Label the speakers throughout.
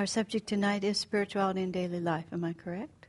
Speaker 1: Our subject tonight is spirituality in daily life. Am I correct?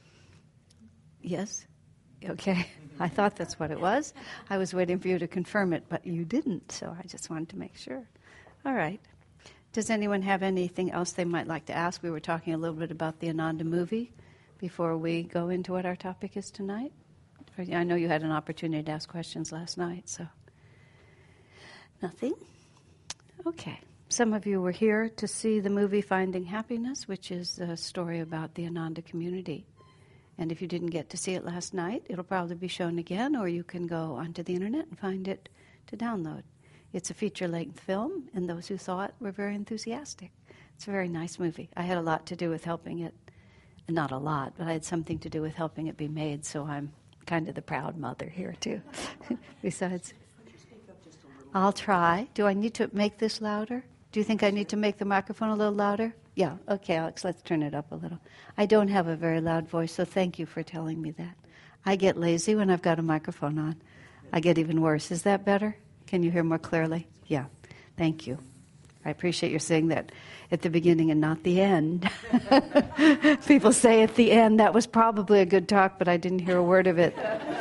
Speaker 1: Yes? Okay. I thought that's what it was. I was waiting for you to confirm it, but you didn't, so I just wanted to make sure. All right. Does anyone have anything else they might like to ask? We were talking a little bit about the Ananda movie before we go into what our topic is tonight. I know you had an opportunity to ask questions last night, so. Nothing? Okay. Some of you were here to see the movie Finding Happiness, which is a story about the Ananda community. And if you didn't get to see it last night, it'll probably be shown again, or you can go onto the internet and find it to download. It's a feature-length film, and those who saw it were very enthusiastic. It's a very nice movie. I had a lot to do with helping it. Not a lot, but I had something to do with helping it be made, so I'm kind of the proud mother here, too. Besides, I'll try. Do I need to make this louder? Do you think I need to make the microphone a little louder? Yeah, okay, Alex, let's turn it up a little. I don't have a very loud voice, so thank you for telling me that. I get lazy when I've got a microphone on. I get even worse. Is that better? Can you hear more clearly? Yeah, thank you. I appreciate your saying that at the beginning and not the end. People say at the end, that was probably a good talk, but I didn't hear a word of it.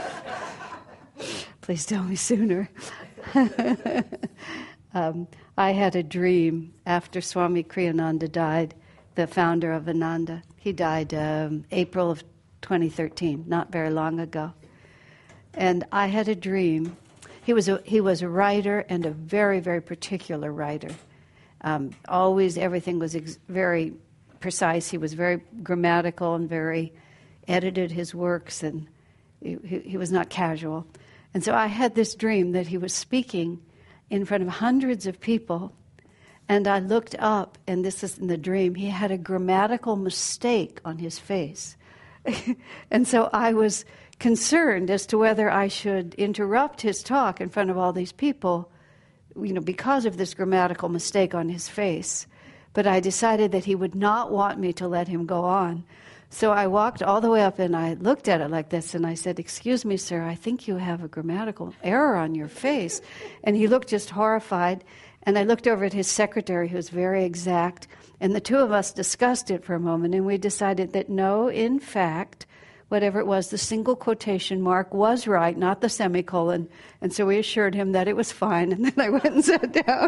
Speaker 1: Please tell me sooner. I had a dream after Swami Kriyananda died, the founder of Ananda. He died April of 2013, not very long ago. And I had a dream. He was a writer, and a very, very particular writer. Always everything was very precise. He was very grammatical and very edited his works, and he was not casual. And so I had this dream that he was speaking in front of hundreds of people, and I looked up, and this is in the dream, he had a grammatical mistake on his face. And so I was concerned as to whether I should interrupt his talk in front of all these people, because of this grammatical mistake on his face. But I decided that he would not want me to let him go on. So I walked all the way up and I looked at it like this and I said, "Excuse me, sir, I think you have a grammatical error on your face." And he looked just horrified. And I looked over at his secretary, who was very exact, and the two of us discussed it for a moment, and we decided that no, in fact, whatever it was, the single quotation mark was right, not the semicolon. And so we assured him that it was fine, and then I went and sat down.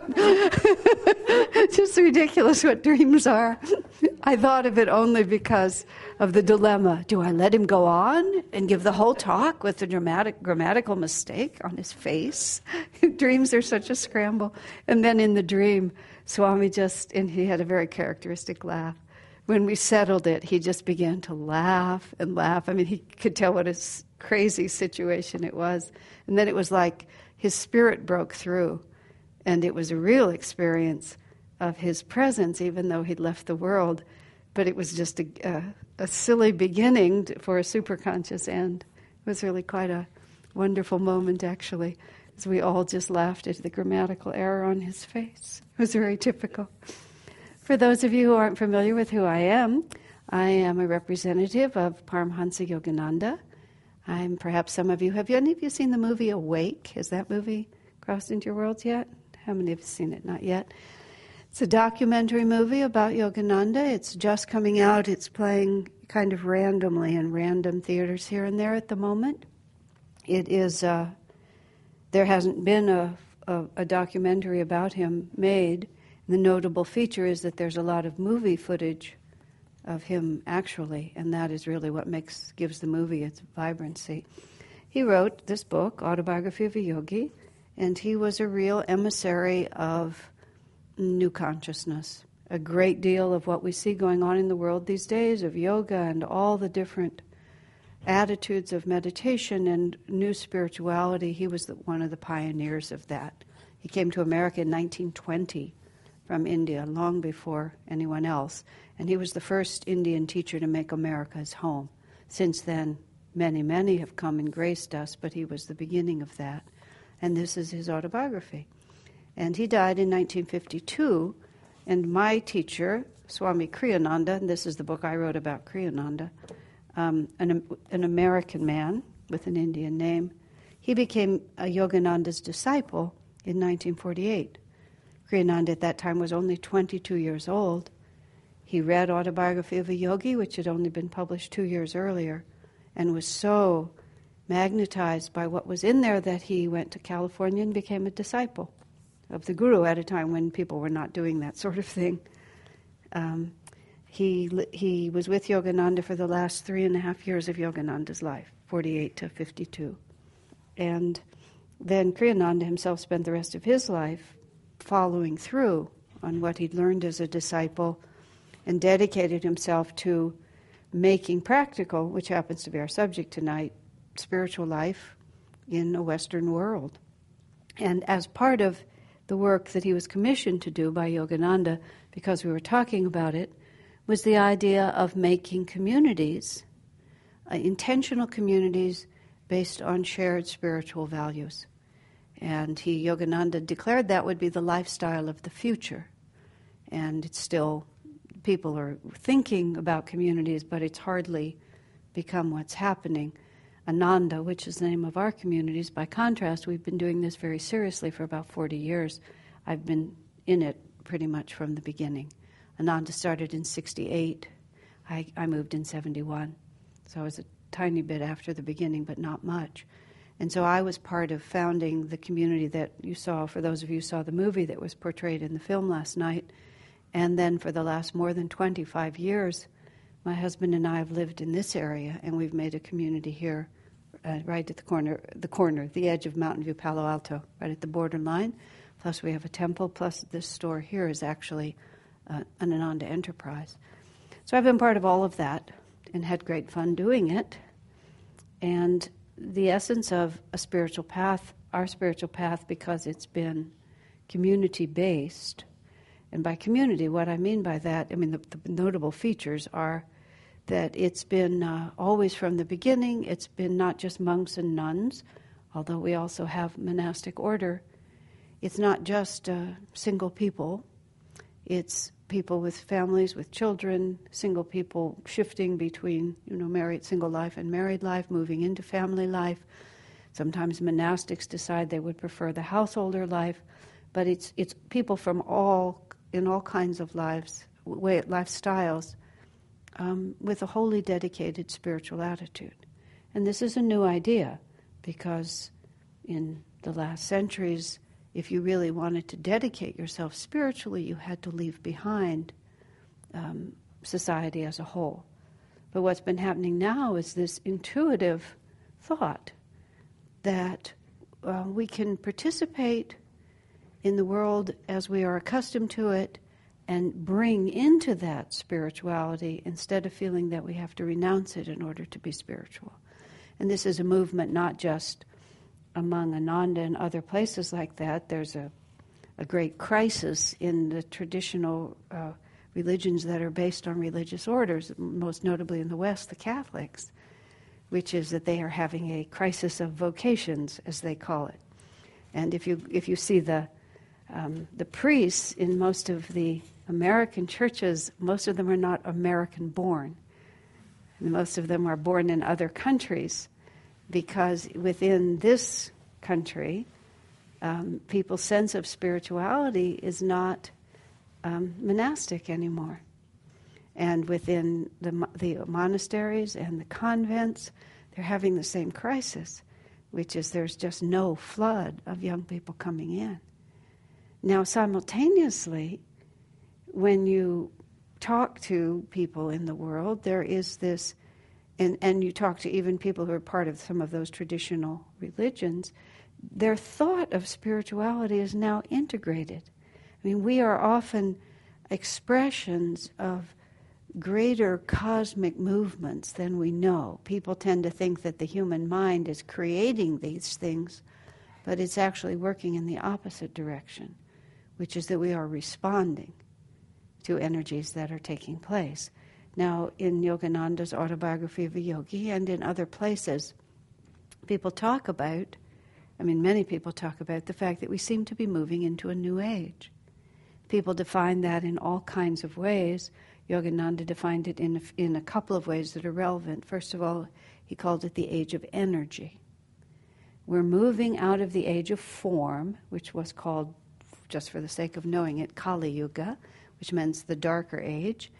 Speaker 1: It's just ridiculous what dreams are. I thought of it only because of the dilemma. Do I let him go on and give the whole talk with a grammatical mistake on his face? Dreams are such a scramble. And then in the dream, Swami and he had a very characteristic laugh. When we settled it, he just began to laugh and laugh. I mean, he could tell what a crazy situation it was. And then it was like his spirit broke through. And it was a real experience of his presence, even though he'd left the world. But it was just a silly beginning for a superconscious end. It was really quite a wonderful moment, actually, as we all just laughed at the grammatical error on his face. It was very typical. For those of you who aren't familiar with who I am a representative of Paramhansa Yogananda. Perhaps some of you, have any of you seen the movie Awake? Has that movie crossed into your worlds yet? How many have seen it? Not yet. It's a documentary movie about Yogananda. It's just coming out. It's playing kind of randomly in random theaters here and there at the moment. It is, there hasn't been a documentary about him made. The notable feature is that there's a lot of movie footage of him actually, and that is really what gives the movie its vibrancy. He wrote this book, Autobiography of a Yogi, and he was a real emissary of new consciousness. A great deal of what we see going on in the world these days, of yoga and all the different attitudes of meditation and new spirituality, he was one of the pioneers of that. He came to America in 1920. From India, long before anyone else. And he was the first Indian teacher to make America his home. Since then, many, many have come and graced us, but he was the beginning of that. And this is his autobiography. And he died in 1952, and my teacher, Swami Kriyananda, and this is the book I wrote about Kriyananda, an American man with an Indian name, he became a Yogananda's disciple in 1948. Kriyananda at that time was only 22 years old. he read Autobiography of a Yogi, which had only been published 2 years earlier, and was so magnetized by what was in there that he went to California and became a disciple of the Guru at a time when people were not doing that sort of thing. He was with Yogananda for the last 3.5 years of Yogananda's life, 48 to 52. And then Kriyananda himself spent the rest of his life following through on what he'd learned as a disciple and dedicated himself to making practical, which happens to be our subject tonight, spiritual life in a Western world. And as part of the work that he was commissioned to do by Yogananda, because we were talking about it, was the idea of making communities, intentional communities based on shared spiritual values. And Yogananda declared that would be the lifestyle of the future. And it's still, people are thinking about communities, but it's hardly become what's happening. Ananda, which is the name of our communities, by contrast, we've been doing this very seriously for about 40 years. I've been in it pretty much from the beginning. Ananda started in 68. I moved in 71. So I was a tiny bit after the beginning, but not much. And so I was part of founding the community that you saw, for those of you who saw the movie that was portrayed in the film last night. And then for the last more than 25 years, my husband and I have lived in this area, and we've made a community here, right at the edge of Mountain View, Palo Alto, right at the borderline. Plus we have a temple, plus this store here is actually an Ananda enterprise. So I've been part of all of that and had great fun doing it. And the essence of a spiritual path, our spiritual path, because it's been community-based, and by community, what I mean by that, the notable features are that it's been always from the beginning, it's been not just monks and nuns, although we also have monastic order. It's not just single people. It's people with families, with children, single people shifting between, married, single life and married life, moving into family life. Sometimes monastics decide they would prefer the householder life, but it's people from in all kinds of lifestyles, with a wholly dedicated spiritual attitude. And this is a new idea, because in the last centuries, if you really wanted to dedicate yourself spiritually, you had to leave behind society as a whole. But what's been happening now is this intuitive thought that we can participate in the world as we are accustomed to it and bring into that spirituality instead of feeling that we have to renounce it in order to be spiritual. And this is a movement not just among Ananda and other places like that. There's a great crisis in the traditional religions that are based on religious orders, most notably in the West, the Catholics, which is that they are having a crisis of vocations, as they call it. And if you see the priests in most of the American churches, most of them are not American-born. Most of them are born in other countries, because within this country, people's sense of spirituality is not monastic anymore. And within the monasteries and the convents, they're having the same crisis, which is there's just no flood of young people coming in. Now, simultaneously, when you talk to people in the world, there is this, and you talk to even people who are part of some of those traditional religions, their thought of spirituality is now integrated. We are often expressions of greater cosmic movements than we know. People tend to think that the human mind is creating these things, but it's actually working in the opposite direction, which is that we are responding to energies that are taking place. Now, in Yogananda's Autobiography of a Yogi and in other places, people talk about, many people talk about the fact that we seem to be moving into a new age. People define that in all kinds of ways. Yogananda defined it in a couple of ways that are relevant. First of all, he called it the age of energy. We're moving out of the age of form, which was called, just for the sake of knowing it, Kali Yuga, which means the darker age,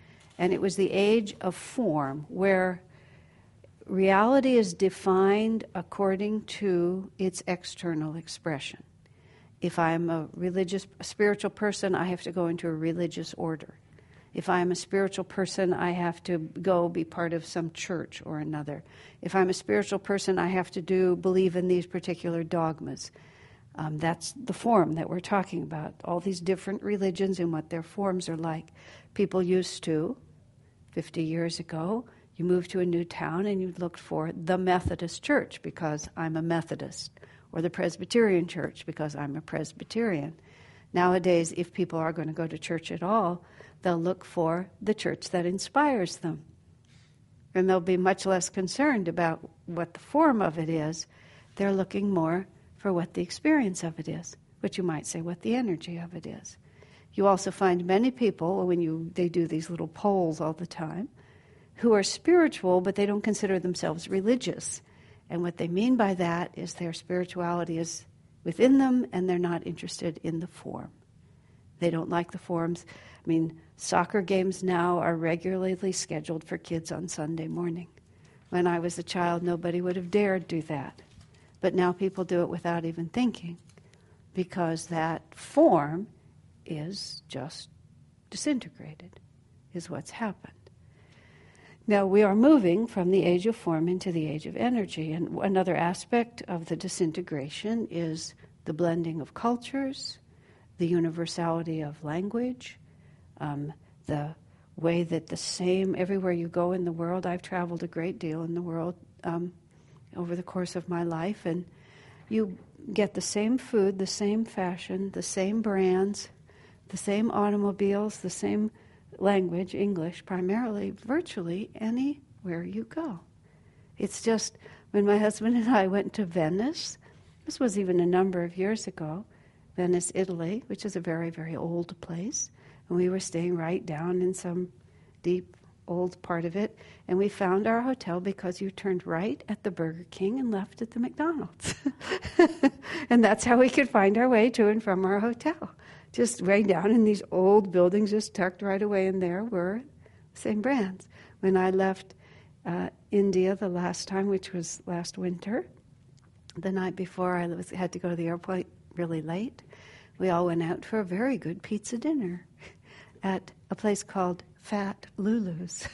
Speaker 1: And it was the age of form, where reality is defined according to its external expression. If I'm a spiritual person, I have to go into a religious order. If I'm a spiritual person, I have to go be part of some church or another. If I'm a spiritual person, I have to believe in these particular dogmas. That's the form that we're talking about. All these different religions and what their forms are like. People used to, 50 years ago, you moved to a new town and you looked for the Methodist Church because I'm a Methodist, or the Presbyterian Church because I'm a Presbyterian. Nowadays, if people are going to go to church at all, they'll look for the church that inspires them. And they'll be much less concerned about what the form of it is. They're looking more for what the experience of it is, which you might say what the energy of it is. You also find many people, they do these little polls all the time, who are spiritual, but they don't consider themselves religious. And what they mean by that is their spirituality is within them, and they're not interested in the form. They don't like the forms. Soccer games now are regularly scheduled for kids on Sunday morning. When I was a child, nobody would have dared do that. But now people do it without even thinking, because that form is just disintegrated, is what's happened. Now, we are moving from the age of form into the age of energy, and another aspect of the disintegration is the blending of cultures, the universality of language, the way that everywhere you go in the world, I've traveled a great deal in the world over the course of my life, and you get the same food, the same fashion, the same brands, the same automobiles, the same language, English primarily, virtually anywhere you go. It's just, when my husband and I went to Venice, this was even a number of years ago, Venice, Italy, which is a very, very old place, and we were staying right down in some deep old part of it, and we found our hotel because you turned right at the Burger King and left at the McDonald's. And that's how we could find our way to and from our hotel. Just way down in these old buildings, just tucked right away in there were the same brands. When I left India the last time, which was last winter, the night before I had to go to the airport really late, we all went out for a very good pizza dinner at a place called Fat Lulu's.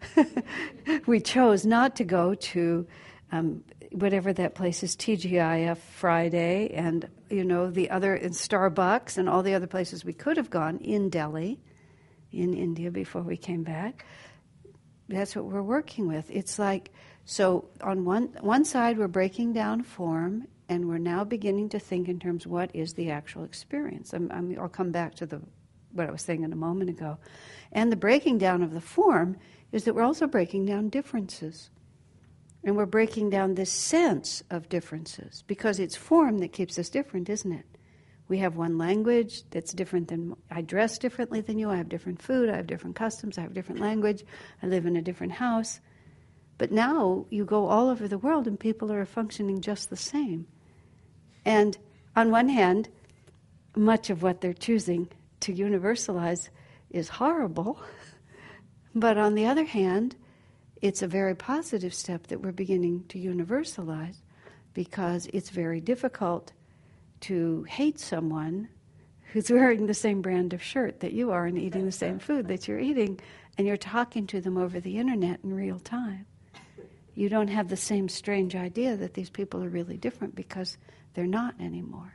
Speaker 1: We chose not to go to whatever that place is, TGIF Friday, and the other in Starbucks and all the other places we could have gone in Delhi, in India, before we came back. That's what we're working with. It's like, so on one side we're breaking down form, and we're now beginning to think in terms of what is the actual experience. I'll come back to what I was saying in a moment ago. And the breaking down of the form is that we're also breaking down differences. And we're breaking down this sense of differences, because it's form that keeps us different, isn't it? We have one language that's different than, I dress differently than you, I have different food, I have different customs, I have different language, I live in a different house. But now you go all over the world and people are functioning just the same. And on one hand, much of what they're choosing to universalize is horrible. But on the other hand, it's a very positive step that we're beginning to universalize, because it's very difficult to hate someone who's wearing the same brand of shirt that you are and eating the same food that you're eating, and you're talking to them over the internet in real time. You don't have the same strange idea that these people are really different, because they're not anymore.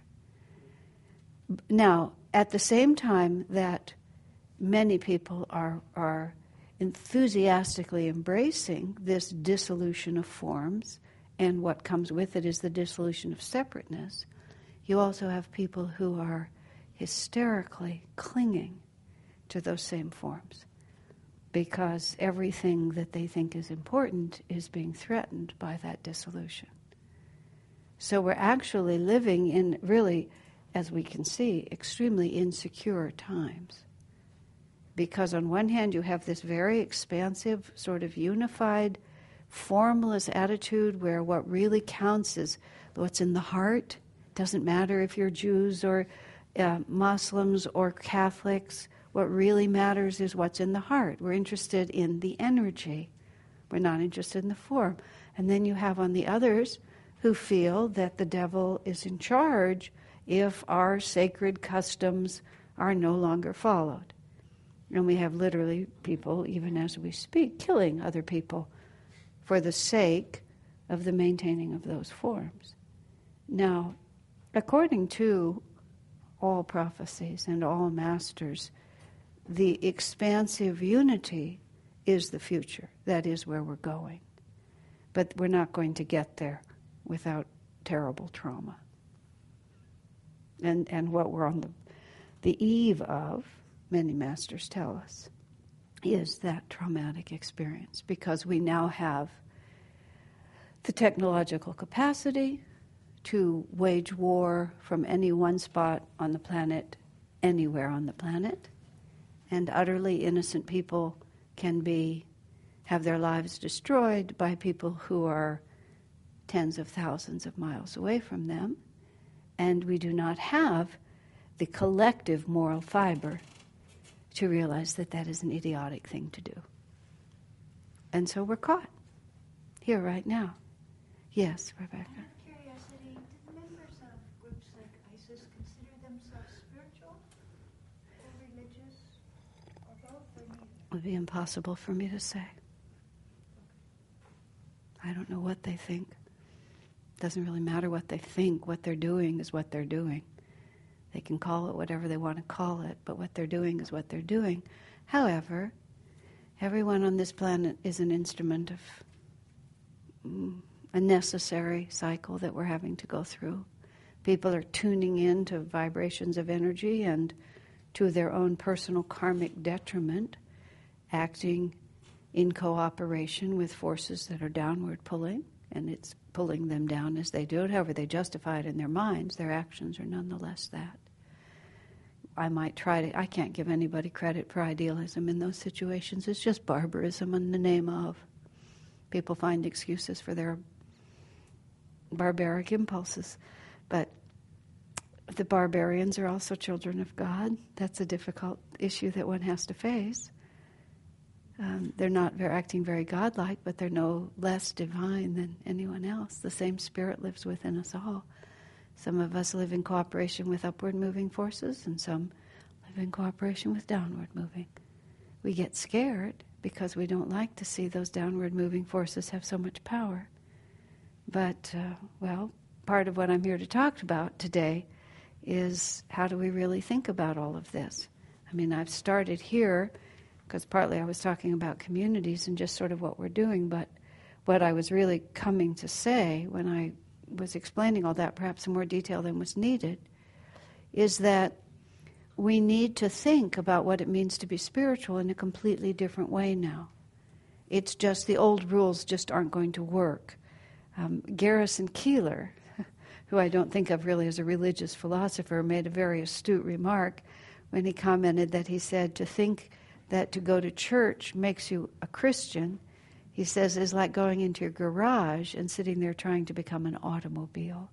Speaker 1: Now, at the same time that many people are enthusiastically embracing this dissolution of forms, and what comes with it is the dissolution of separateness, you also have people who are hysterically clinging to those same forms, because everything that they think is important is being threatened by that dissolution. So we're actually living in really, as we can see, extremely insecure times. Because on one hand, you have this very expansive, sort of unified, formless attitude where what really counts is what's in the heart. Doesn't matter if you're Jews or Muslims or Catholics. What really matters is what's in the heart. We're interested in the energy. We're not interested in the form. And then you have on the others who feel that the devil is in charge if our sacred customs are no longer followed. And we have literally people, even as we speak, killing other people for the sake of the maintaining of those forms. Now, according to all prophecies and all masters, the expansive unity is the future. That is where we're going. But we're not going to get there without terrible trauma. And what we're on the eve of, many masters tell us, is that traumatic experience, because we now have the technological capacity to wage war from any one spot on the planet, anywhere on the planet, and utterly innocent people can have their lives destroyed by people who are tens of thousands of miles away from them, and we do not have the collective moral fiber to realize that that is an idiotic thing to do. And so we're caught here right now. Yes, Rebecca.
Speaker 2: Out of curiosity, did members of groups like ISIS consider themselves spiritual or religious, or both, or neither?
Speaker 1: It would be impossible for me to say. I don't know what they think. It doesn't really matter what they think. What they're doing is what they're doing. They can call it whatever they want to call it, but what they're doing is what they're doing. However, everyone on this planet is an instrument of a necessary cycle that we're having to go through. People are tuning in to vibrations of energy and to their own personal karmic detriment, acting in cooperation with forces that are downward pulling, and it's pulling them down as they do it. However, they justify it in their minds. Their actions are nonetheless that. I can't give anybody credit for idealism in those situations. It's just barbarism in the name of. People find excuses for their barbaric impulses. But the barbarians are also children of God. That's a difficult issue that one has to face. They're not acting very godlike, but they're no less divine than anyone else. The same spirit lives within us all. Some of us live in cooperation with upward moving forces, and some live in cooperation with downward moving. We get scared because we don't like to see those downward moving forces have so much power. But, part of what I'm here to talk about today is how do we really think about all of this? I mean, I've started here because partly I was talking about communities and just sort of what we're doing, but what I was really coming to say when I was explaining all that, perhaps in more detail than was needed, is that we need to think about what it means to be spiritual in a completely different way now. It's just the old rules just aren't going to work. Garrison Keillor, who I don't think of really as a religious philosopher, made a very astute remark when he commented that he said to think that to go to church makes you a Christian, he says, is like going into your garage and sitting there trying to become an automobile.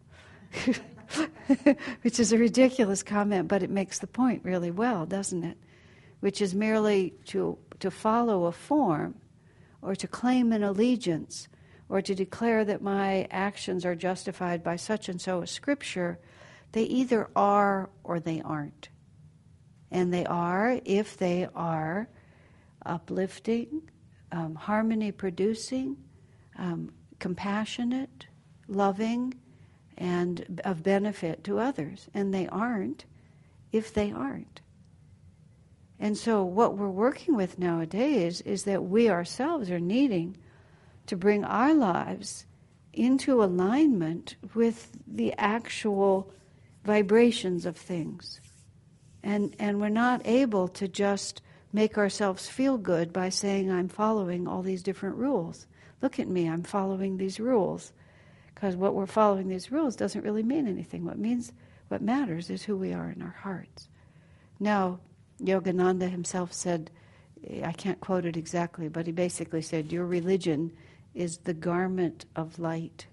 Speaker 1: Which is a ridiculous comment, but it makes the point really well, doesn't it? Which is merely to follow a form or to claim an allegiance or to declare that my actions are justified by such and so a scripture. They either are or they aren't. And they are if they are uplifting, harmony producing, compassionate, loving, and of benefit to others. And they aren't if they aren't. And so what we're working with nowadays is that we ourselves are needing to bring our lives into alignment with the actual vibrations of things. And we're not able to just make ourselves feel good by saying, I'm following all these different rules. Look at me, I'm following these rules. Because what we're following these rules doesn't really mean anything. What matters is who we are in our hearts. Now, Yogananda himself said, I can't quote it exactly, but he basically said, your religion is the garment of light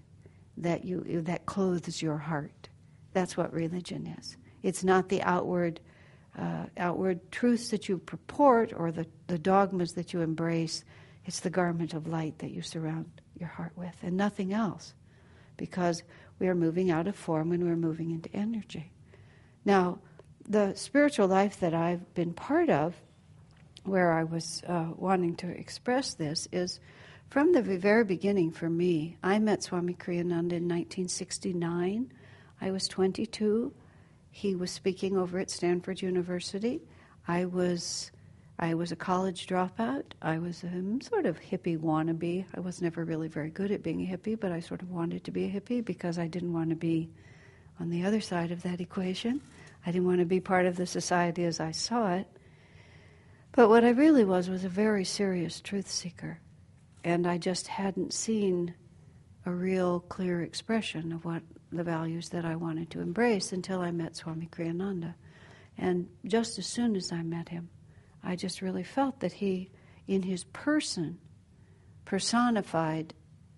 Speaker 1: that clothes your heart. That's what religion is. It's not the outward outward truths that you purport or the dogmas that you embrace. It's the garment of light that you surround your heart with and nothing else, because we are moving out of form and we're moving into energy. Now, the spiritual life that I've been part of, where I was wanting to express this, is from the very beginning for me. I met Swami Kriyananda in 1969. I was 22. He was speaking over at Stanford University. I was a college dropout. I was a sort of hippie wannabe. I was never really very good at being a hippie, but I sort of wanted to be a hippie because I didn't want to be on the other side of that equation. I didn't want to be part of the society as I saw it. But what I really was a very serious truth seeker. And I just hadn't seen a real clear expression of what the values that I wanted to embrace until I met Swami Kriyananda. And just as soon as I met him, I just really felt that he, in his person, personified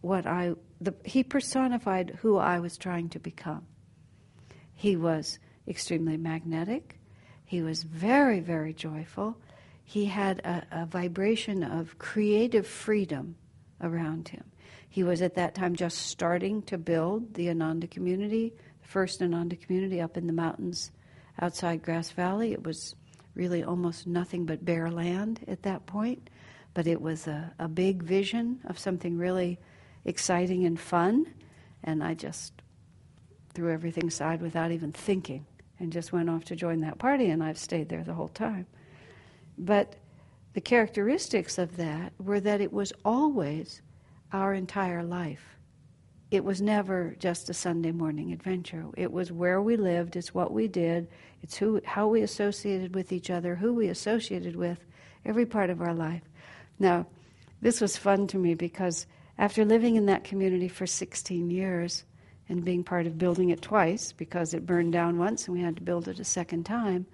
Speaker 1: he personified who I was trying to become. He was extremely magnetic. He was very, very joyful. He had a vibration of creative freedom around him. He was at that time just starting to build the Ananda community, the first Ananda community up in the mountains outside Grass Valley. It was really almost nothing but bare land at that point, but it was a big vision of something really exciting and fun, and I just threw everything aside without even thinking and just went off to join that party, and I've stayed there the whole time. But the characteristics of that were that it was always our entire life. It was never just a Sunday morning adventure. It was where we lived, it's what we did, it's how we associated with each other, who we associated with, every part of our life. Now, this was fun to me because after living in that community for 16 years and being part of building it twice, because it burned down once and we had to build it a second time,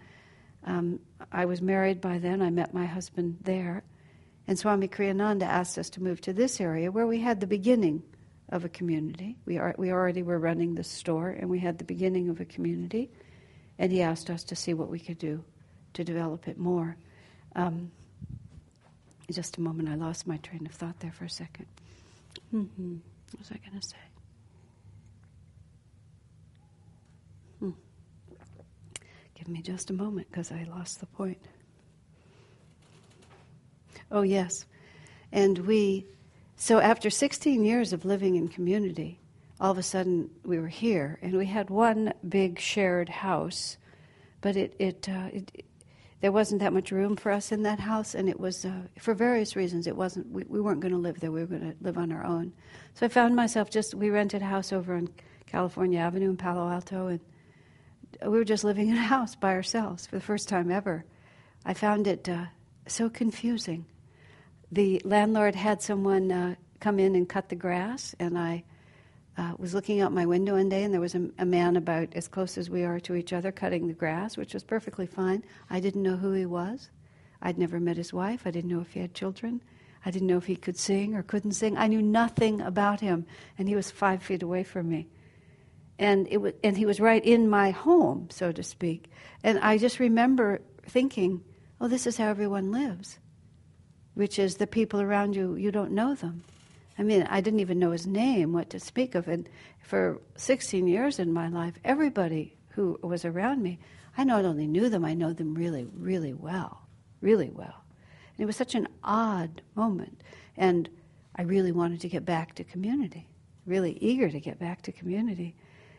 Speaker 1: I was married by then. I met my husband there. And Swami Kriyananda asked us to move to this area where we had the beginning of a community. We already were running the store, and we had the beginning of a community. And he asked us to see what we could do to develop it more. Just a moment, I lost my train of thought there for a second. What was I going to say? Give me just a moment, because I lost the point. Oh, yes. And so after 16 years of living in community, all of a sudden we were here, and we had one big shared house, but there wasn't that much room for us in that house, and it was, for various reasons, we weren't going to live there, we were going to live on our own. So I found myself we rented a house over on California Avenue in Palo Alto, and we were just living in a house by ourselves for the first time ever. I found it so confusing. The landlord had someone come in and cut the grass, and I was looking out my window one day, and there was a man about as close as we are to each other cutting the grass, which was perfectly fine. I didn't know who he was. I'd never met his wife. I didn't know if he had children. I didn't know if he could sing or couldn't sing. I knew nothing about him, and he was 5 feet away from me. And he was right in my home, so to speak. And I just remember thinking, oh, this is how everyone lives, which is the people around you, you don't know them. I mean, I didn't even know his name, what to speak of. And for 16 years in my life, everybody who was around me, I not only knew them, I know them really, really well, really well. And it was such an odd moment. And I really wanted to get back to community, really eager to get back to community.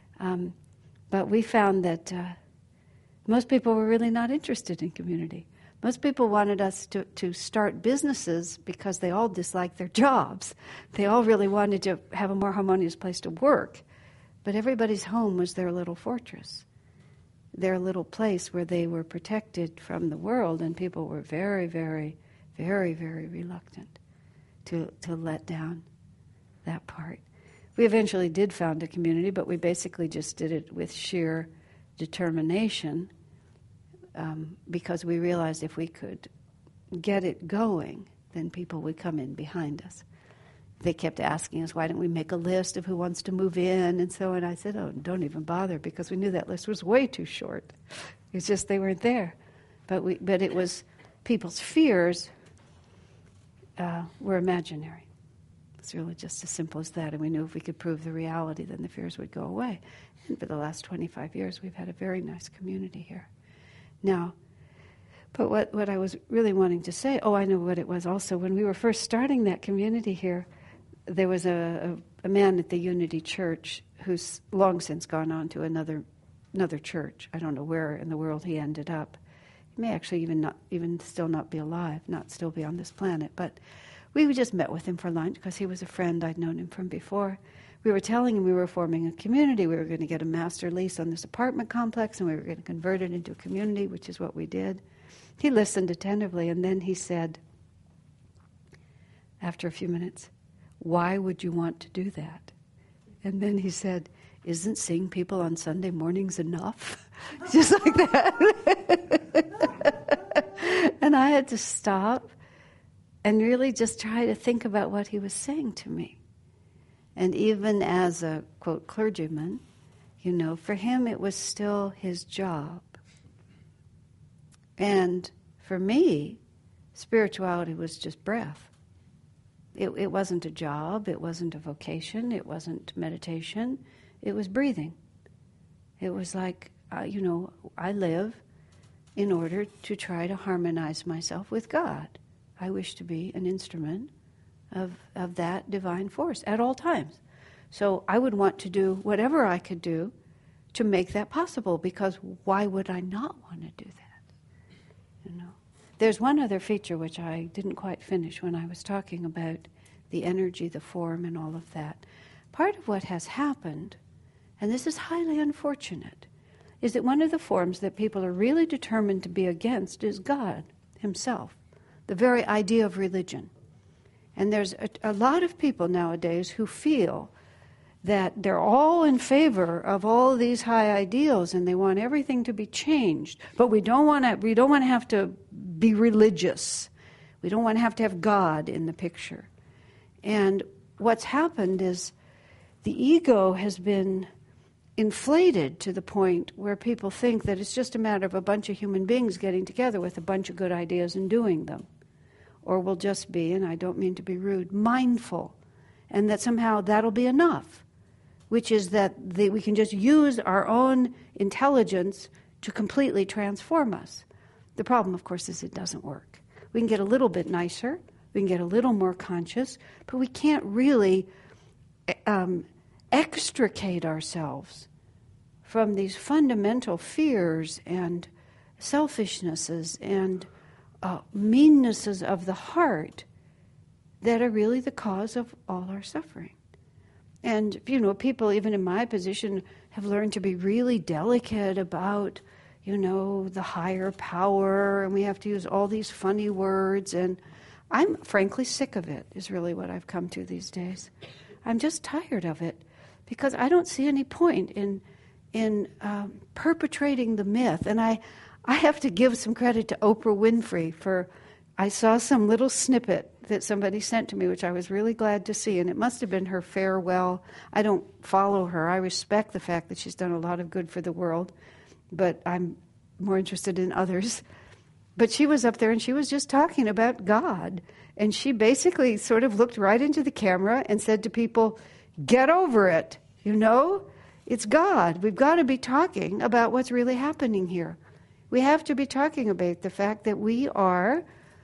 Speaker 1: But we found that most people were really not interested in community. Most people wanted us to start businesses because they all disliked their jobs. They all really wanted to have a more harmonious place to work. But everybody's home was their little fortress, their little place where they were protected from the world, and people were very, very, very, very reluctant to let down that part. We eventually did found a community, but we basically just did it with sheer determination because we realized if we could get it going, then people would come in behind us. They kept asking us, why don't we make a list of who wants to move in and so on. I said, oh, don't even bother, because we knew that list was way too short. It's just they weren't there. But it was people's fears were imaginary. It's really just as simple as that. And we knew if we could prove the reality, then the fears would go away. And for the last 25 years, we've had a very nice community here. Now, but what I was really wanting to say, I know what it was also. When we were first starting that community here, there was a man at the Unity Church who's long since gone on to another church. I don't know where in the world he ended up. He may actually even still not be alive, not still be on this planet. But we just met with him for lunch because he was a friend. I'd known him from before. We were telling him we were forming a community. We were going to get a master lease on this apartment complex, and we were going to convert it into a community, which is what we did. He listened attentively, and then he said, after a few minutes, "Why would you want to do that?" And then he said, "Isn't seeing people on Sunday mornings enough?" Just like that. And I had to stop and really just try to think about what he was saying to me. And even as a, quote, clergyman, for him it was still his job. And for me, spirituality was just breath. It wasn't a job, it wasn't a vocation, it wasn't meditation, it was breathing. It was like, I live in order to try to harmonize myself with God. I wish to be an instrument of that divine force at all times. So I would want to do whatever I could do to make that possible, because why would I not want to do that? There's one other feature which I didn't quite finish when I was talking about the energy, the form, and all of that. Part of what has happened, and this is highly unfortunate, is that one of the forms that people are really determined to be against is God himself, the very idea of religion. And there's a lot of people nowadays who feel that they're all in favor of all these high ideals and they want everything to be changed. But we don't want to have to be religious. We don't want to have God in the picture. And what's happened is the ego has been inflated to the point where people think that it's just a matter of a bunch of human beings getting together with a bunch of good ideas and doing them. Or we'll just be, and I don't mean to be rude, mindful. And that somehow that'll be enough. Which is that we can just use our own intelligence to completely transform us. The problem, of course, is it doesn't work. We can get a little bit nicer, we can get a little more conscious, but we can't really extricate ourselves from these fundamental fears and selfishnesses and meannesses of the heart that are really the cause of all our suffering. And, people even in my position have learned to be really delicate about, the higher power, and we have to use all these funny words. And I'm frankly sick of it, is really what I've come to these days. I'm just tired of it, because I don't see any point in perpetrating the myth. And I have to give some credit to Oprah Winfrey for, I saw some little snippet that somebody sent to me, which I was really glad to see, and it must have been her farewell. I don't follow her. I respect the fact that she's done a lot of good for the world, but I'm more interested in others. But she was up there and she was just talking about God, and she basically sort of looked right into the camera and said to people, get over it, it's God. We've got to be talking about what's really happening here. We have to be talking about the fact that we are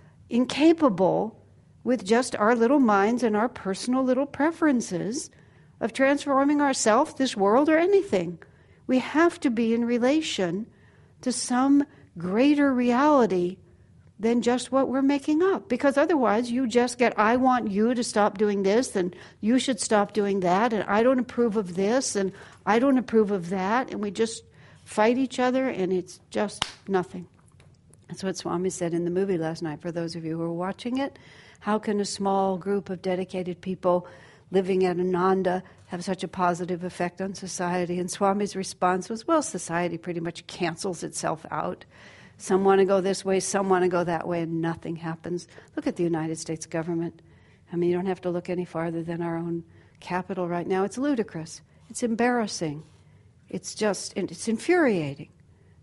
Speaker 1: incapable, with just our little minds and our personal little preferences, of transforming ourselves, this world, or anything. We have to be in relation to some greater reality than just what we're making up. Because otherwise you just get, I want you to stop doing this, and you should stop doing that, and I don't approve of this, and I don't approve of that, and we just fight each other, and it's just nothing. That's what Swami said in the movie last night, for those of you who are watching it. How can a small group of dedicated people living at Ananda have such a positive effect on society? And Swami's response was, well, society pretty much cancels itself out. Some want to go this way, some want to go that way, and nothing happens. Look at the United States government. I mean, you don't have to look any farther than our own capital right now. It's ludicrous. It's embarrassing. It's infuriating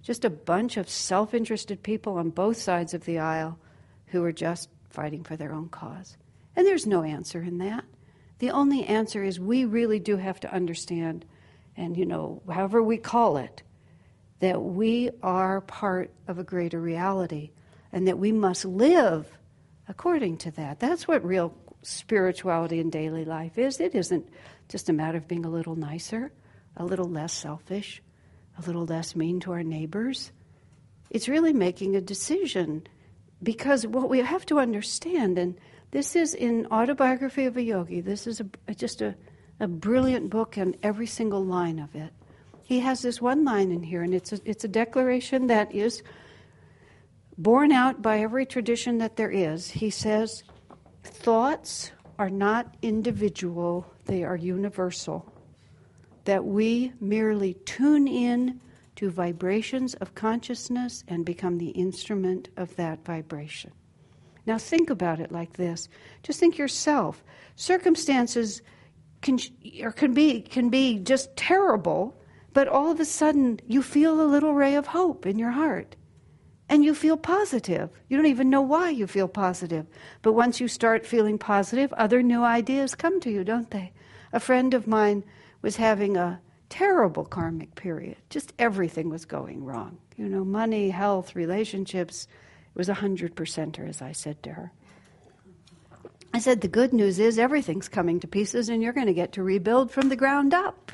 Speaker 1: Just a bunch of self-interested people on both sides of the aisle who are just fighting for their own cause. And there's no answer in that. The only answer is we really do have to understand, and however we call it, that we are part of a greater reality and that we must live according to that. That's what real spirituality in daily life is. It isn't just a matter of being a little nicer, a little less selfish, a little less mean to our neighbors. It's really making a decision, because what we have to understand, and this is in Autobiography of a Yogi, this is just a brilliant book and every single line of it. He has this one line in here, and it's a declaration that is borne out by every tradition that there is. He says, thoughts are not individual, they are universal. That we merely tune in to vibrations of consciousness and become the instrument of that vibration. Now think about it like this. Just think yourself. Circumstances can be just terrible, but all of a sudden you feel a little ray of hope in your heart. And you feel positive. You don't even know why you feel positive. But once you start feeling positive, other new ideas come to you, don't they? A friend of mine was having a terrible karmic period. Just everything was going wrong. Money, health, relationships. It was 100%er, as I said to her. I said, the good news is everything's coming to pieces and you're going to get to rebuild from the ground up,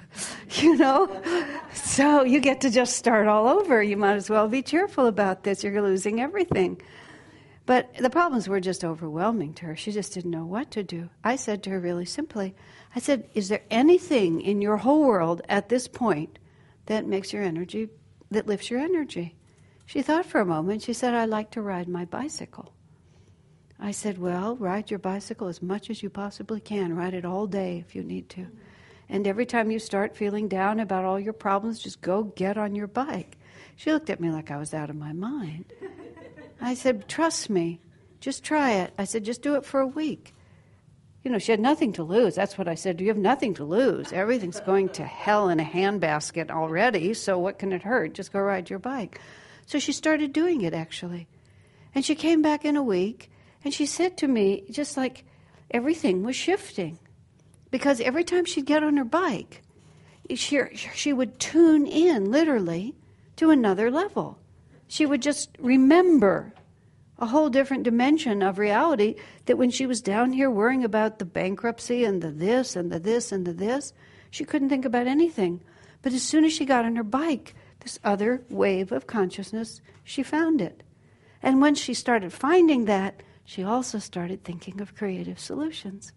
Speaker 1: So you get to just start all over. You might as well be cheerful about this. You're losing everything. But the problems were just overwhelming to her. She just didn't know what to do. I said to her really simply, I said, is there anything in your whole world at this point that makes your energy, that lifts your energy? She thought for a moment. She said, I like to ride my bicycle. I said, well, ride your bicycle as much as you possibly can. Ride it all day if you need to. And every time you start feeling down about all your problems, just go get on your bike. She looked at me like I was out of my mind. I said, trust me, just try it. I said, just do it for a week. She had nothing to lose. That's what I said. You have nothing to lose. Everything's going to hell in a handbasket already, so what can it hurt? Just go ride your bike. So she started doing it, actually. And she came back in a week, and she said to me, just like everything was shifting. Because every time she'd get on her bike, she would tune in, literally, to another level. She would just remember a whole different dimension of reality that when she was down here worrying about the bankruptcy and the this and the this and the this, she couldn't think about anything. But as soon as she got on her bike, this other wave of consciousness, she found it. And when she started finding that, she also started thinking of creative solutions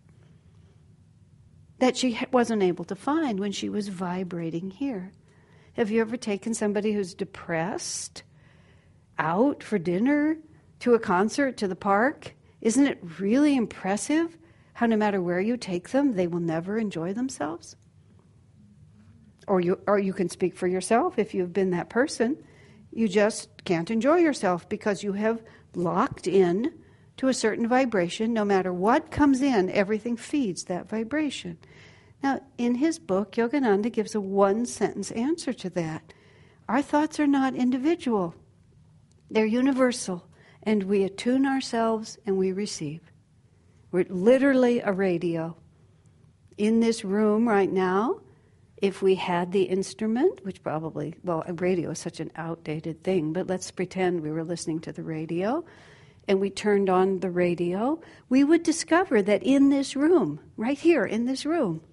Speaker 1: that she wasn't able to find when she was vibrating here. Have you ever taken somebody who's depressed out for dinner, to a concert, to the park? Isn't it really impressive how no matter where you take them, they will never enjoy themselves? Or you can speak for yourself if you've been that person. You just can't enjoy yourself because you have locked in to a certain vibration. No matter what comes in, everything feeds that vibration. Now, in his book, Yogananda gives a one-sentence answer to that. Our thoughts are not individual. They're universal. And we attune ourselves and we receive. We're literally a radio. In this room right now, if we had the instrument, which probably, well, a radio is such an outdated thing, but let's pretend we were listening to the radio, and we turned on the radio, we would discover that in this room, right here in this room,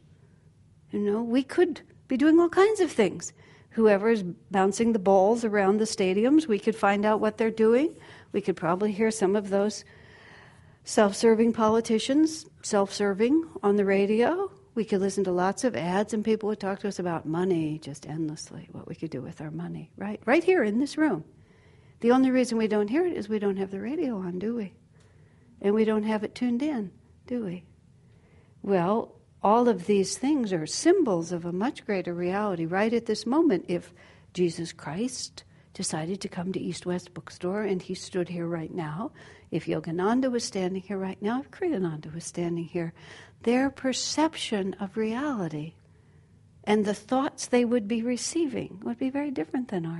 Speaker 1: we could be doing all kinds of things. Whoever's bouncing the balls around the stadiums, we could find out what they're doing. We could probably hear some of those self-serving politicians self-serving on the radio. We could listen to lots of ads, and people would talk to us about money just endlessly, what we could do with our money, right? Right here in this room. The only reason we don't hear it is we don't have the radio on, do we? And we don't have it tuned in, do we? Well, all of these things are symbols of a much greater reality right at this moment. If Jesus Christ decided to come to East West Bookstore and he stood here right now, if Yogananda was standing here right now, if Kriyananda was standing here, their perception of reality and the thoughts they would be receiving would be very different than ours.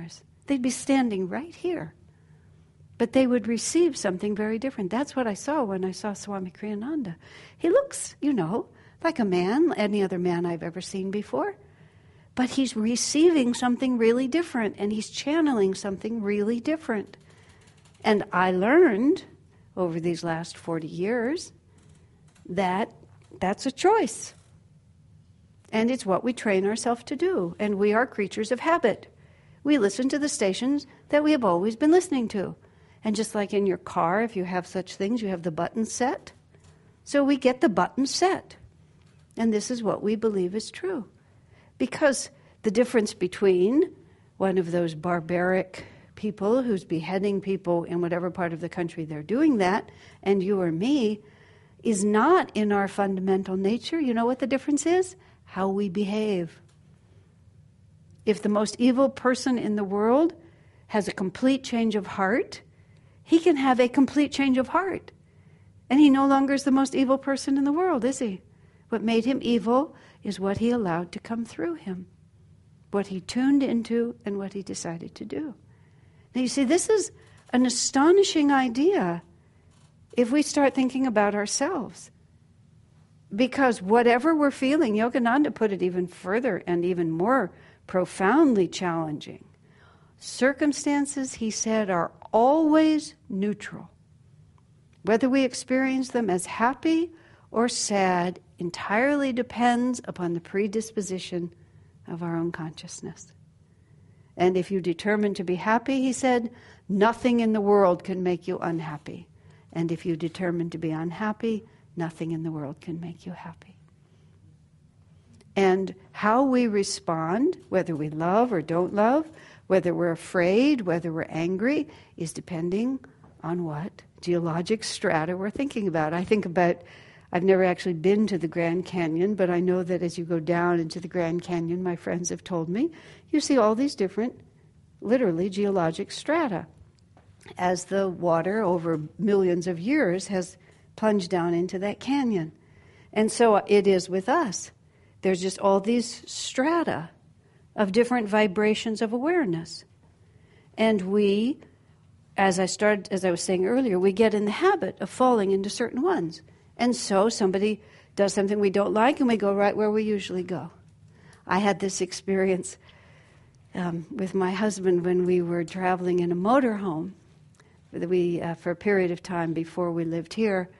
Speaker 1: They'd be standing right here. But they would receive something very different. That's what I saw when I saw Swami Kriyananda. He looks, like a man, any other man I've ever seen before. But he's receiving something really different, and he's channeling something really different. And I learned over these last 40 years that that's a choice. And it's what we train ourselves to do. And we are creatures of habit. We listen to the stations that we have always been listening to. And just like in your car, if you have such things, you have the button set. So we get the button set. And this is what we believe is true. Because the difference between one of those barbaric people who's beheading people in whatever part of the country they're doing that, and you or me, is not in our fundamental nature. You know what the difference is? How we behave. If the most evil person in the world has a complete change of heart, he can have a complete change of heart. And he no longer is the most evil person in the world, is he? What made him evil is what he allowed to come through him, what he tuned into and what he decided to do. Now you see, this is an astonishing idea if we start thinking about ourselves. Because whatever we're feeling, Yogananda put it even further and even more profoundly challenging. Circumstances, he said, are always neutral. Whether we experience them as happy or sad entirely depends upon the predisposition of our own consciousness. And if you determine to be happy, he said, nothing in the world can make you unhappy. And if you determine to be unhappy, nothing in the world can make you happy. And how we respond, whether we love or don't love, whether we're afraid, whether we're angry, is depending on what geologic strata we're thinking about. I've never actually been to the Grand Canyon, but I know that as you go down into the Grand Canyon, my friends have told me, you see all these different, literally, geologic strata as the water over millions of years has plunged down into that canyon. And so it is with us. There's just all these strata of different vibrations of awareness. And we, as I was saying earlier, we get in the habit of falling into certain ones. And so somebody does something we don't like, and we go right where we usually go. I had this experience with my husband when we were traveling in a motorhome. For a period of time before we lived here,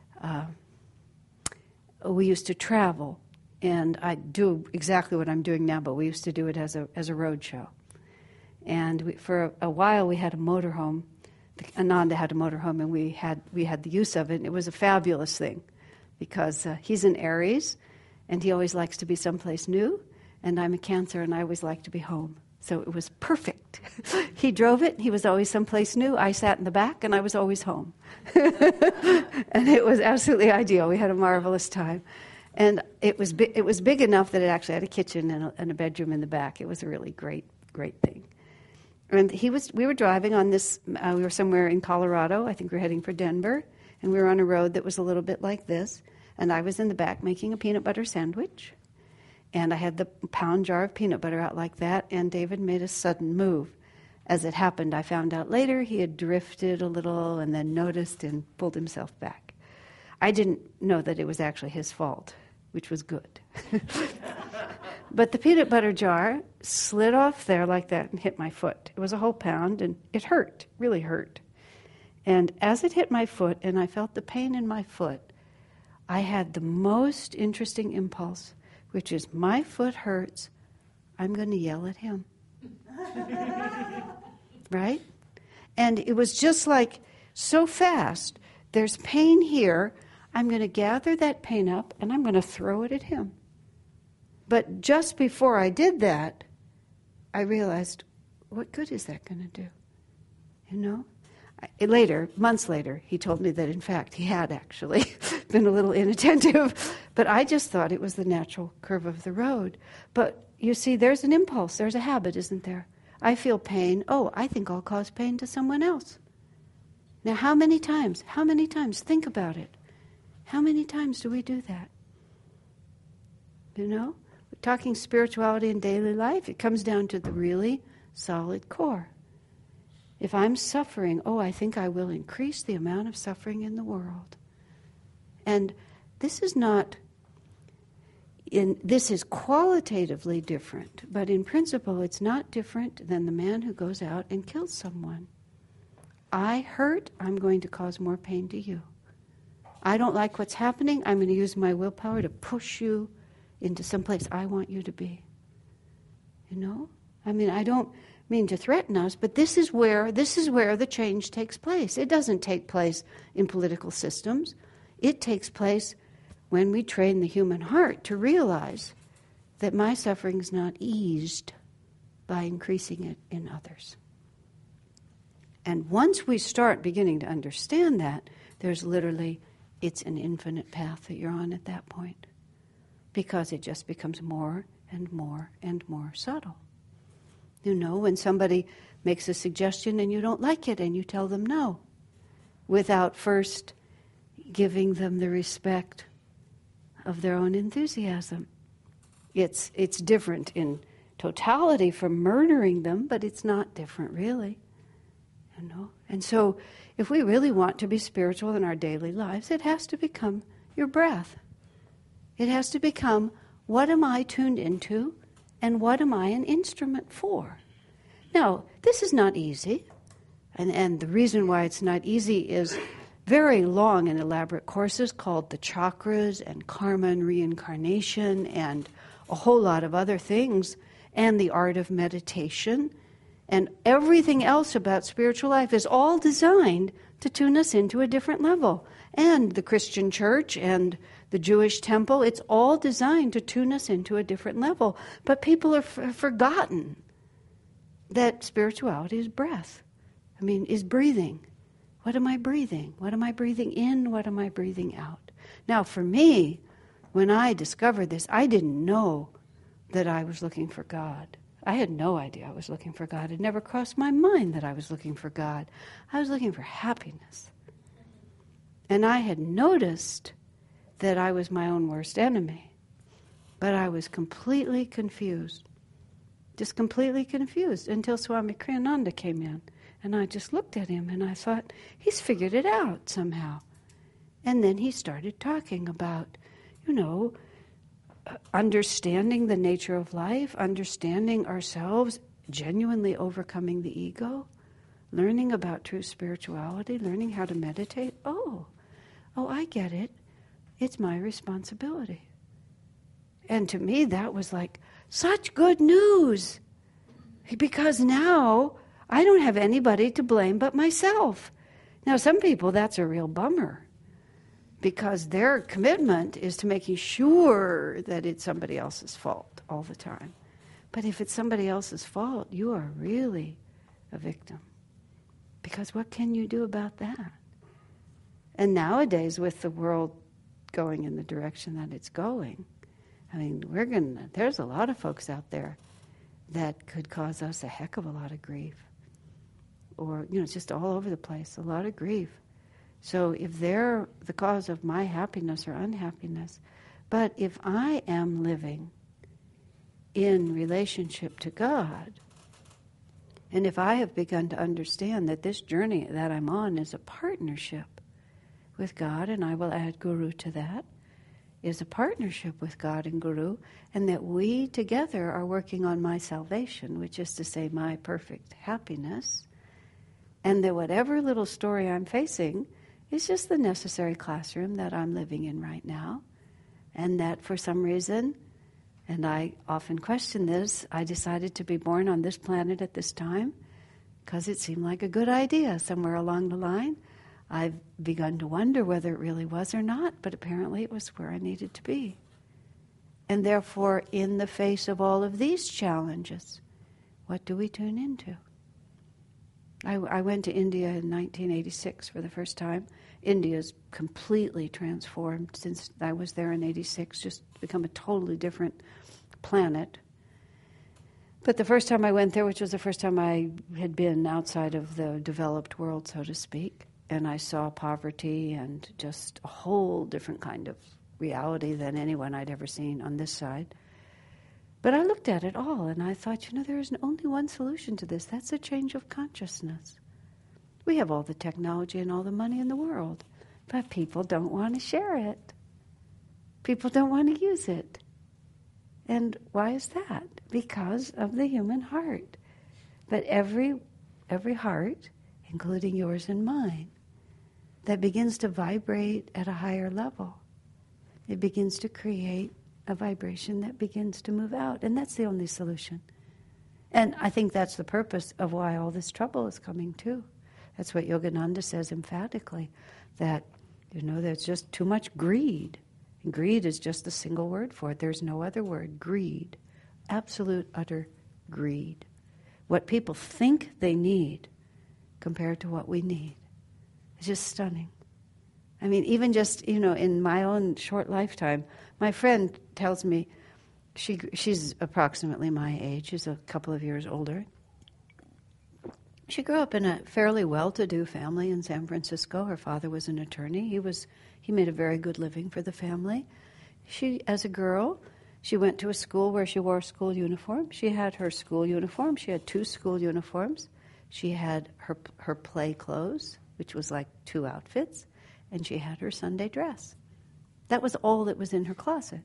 Speaker 1: we used to travel. And I do exactly what I'm doing now, but we used to do it as a road show. And for a while we had a motorhome. Ananda had a motorhome, and we had the use of it. And it was a fabulous thing because he's an Aries, and he always likes to be someplace new. And I'm a Cancer, and I always like to be home. So it was perfect. He drove it. He was always someplace new. I sat in the back, and I was always home. And it was absolutely ideal. We had a marvelous time. And it was big enough that it actually had a kitchen and a bedroom in the back. It was a really great thing. And we were driving on this, we were somewhere in Colorado. I think we were heading for Denver. And we were on a road that was a little bit like this. And I was in the back making a peanut butter sandwich. And I had the pound jar of peanut butter out like that. And David made a sudden move. As it happened, I found out later he had drifted a little and then noticed and pulled himself back. I didn't know that it was actually his fault, which was good. But the peanut butter jar slid off there like that and hit my foot. It was a whole pound, and it hurt, really hurt. And as it hit my foot and I felt the pain in my foot, I had the most interesting impulse, which is, my foot hurts, I'm going to yell at him. Right? And it was just like so fast. There's pain here. I'm going to gather that pain up and I'm going to throw it at him. But just before I did that, I realized, what good is that going to do? You know? Months later, he told me that, in fact, he had actually been a little inattentive. But I just thought it was the natural curve of the road. But you see, there's an impulse. There's a habit, isn't there? I feel pain. Oh, I think I'll cause pain to someone else. Now, how many times? Think about it. How many times do we do that? You know? We're talking spirituality in daily life. It comes down to the really solid core. If I'm suffering, I think I will increase the amount of suffering in the world. And this is this is qualitatively different, but in principle it's not different than the man who goes out and kills someone. I hurt, I'm going to cause more pain to you. I don't like what's happening, I'm going to use my willpower to push you into some place I want you to be. You know? I mean, I don't mean to threaten us, but this is where the change takes place. It doesn't take place in political systems. It takes place when we train the human heart to realize that my suffering is not eased by increasing it in others. And once we start beginning to understand that, it's an infinite path that you're on at that point, because it just becomes more and more and more subtle. You know, when somebody makes a suggestion and you don't like it and you tell them no, without first giving them the respect of their own enthusiasm. It's different in totality from murdering them, but it's not different really. You know? And so if we really want to be spiritual in our daily lives, it has to become your breath. It has to become, what am I tuned into and what am I an instrument for? Now, this is not easy. And the reason why it's not easy is very long and elaborate courses called the chakras and karma and reincarnation and a whole lot of other things, and the art of meditation and everything else about spiritual life is all designed to tune us into a different level. And the Christian church and the Jewish temple, it's all designed to tune us into a different level. But people have forgotten that spirituality is breath. Is breathing. What am I breathing? What am I breathing in? What am I breathing out? Now, for me, when I discovered this, I didn't know that I was looking for God. I had no idea I was looking for God. It never crossed my mind that I was looking for God. I was looking for happiness. And I had noticed that I was my own worst enemy. But I was completely confused. Just completely confused until Swami Kriyananda came in. And I just looked at him and I thought, he's figured it out somehow. And then he started talking about, understanding the nature of life, understanding ourselves, genuinely overcoming the ego, learning about true spirituality, learning how to meditate. Oh, I get it. It's my responsibility. And to me, that was like such good news. Because now I don't have anybody to blame but myself. Now, some people, that's a real bummer, because their commitment is to making sure that it's somebody else's fault all the time. But if it's somebody else's fault, you are really a victim. Because what can you do about that? And nowadays, with the world going in the direction that it's going, there's a lot of folks out there that could cause us a heck of a lot of grief. Or, it's just all over the place, a lot of grief. So if they're the cause of my happiness or unhappiness, but if I am living in relationship to God, and if I have begun to understand that this journey that I'm on is a partnership with God, and I will add Guru to that, is a partnership with God and Guru, and that we together are working on my salvation, which is to say my perfect happiness, and that whatever little story I'm facing is just the necessary classroom that I'm living in right now, and that for some reason, and I often question this, I decided to be born on this planet at this time because it seemed like a good idea somewhere along the line. I've begun to wonder whether it really was or not, but apparently it was where I needed to be. And therefore, in the face of all of these challenges, what do we tune into? I went to India in 1986 for the first time. India's completely transformed since I was there in 86, just become a totally different planet. But the first time I went there, which was the first time I had been outside of the developed world, so to speak, and I saw poverty and just a whole different kind of reality than anyone I'd ever seen on this side. But I looked at it all and I thought, there is only one solution to this. That's a change of consciousness. We have all the technology and all the money in the world, but people don't want to share it. People don't want to use it. And why is that? Because of the human heart. But every heart, including yours and mine, that begins to vibrate at a higher level, it begins to create a vibration that begins to move out. And that's the only solution. And I think that's the purpose of why all this trouble is coming too. That's what Yogananda says emphatically, that, there's just too much greed. And greed is just a single word for it. There's no other word. Greed. Absolute, utter greed. What people think they need compared to what we need. It's just stunning. I mean, even just, in my own short lifetime, my friend tells me, she's approximately my age, she's a couple of years older. She grew up in a fairly well-to-do family in San Francisco. Her father was an attorney. He made a very good living for the family. She, as a girl, she went to a school where she wore a school uniform. She had her school uniform. She had 2 school uniforms. She had her play clothes, which was like 2 outfits, and she had her Sunday dress. That was all that was in her closet.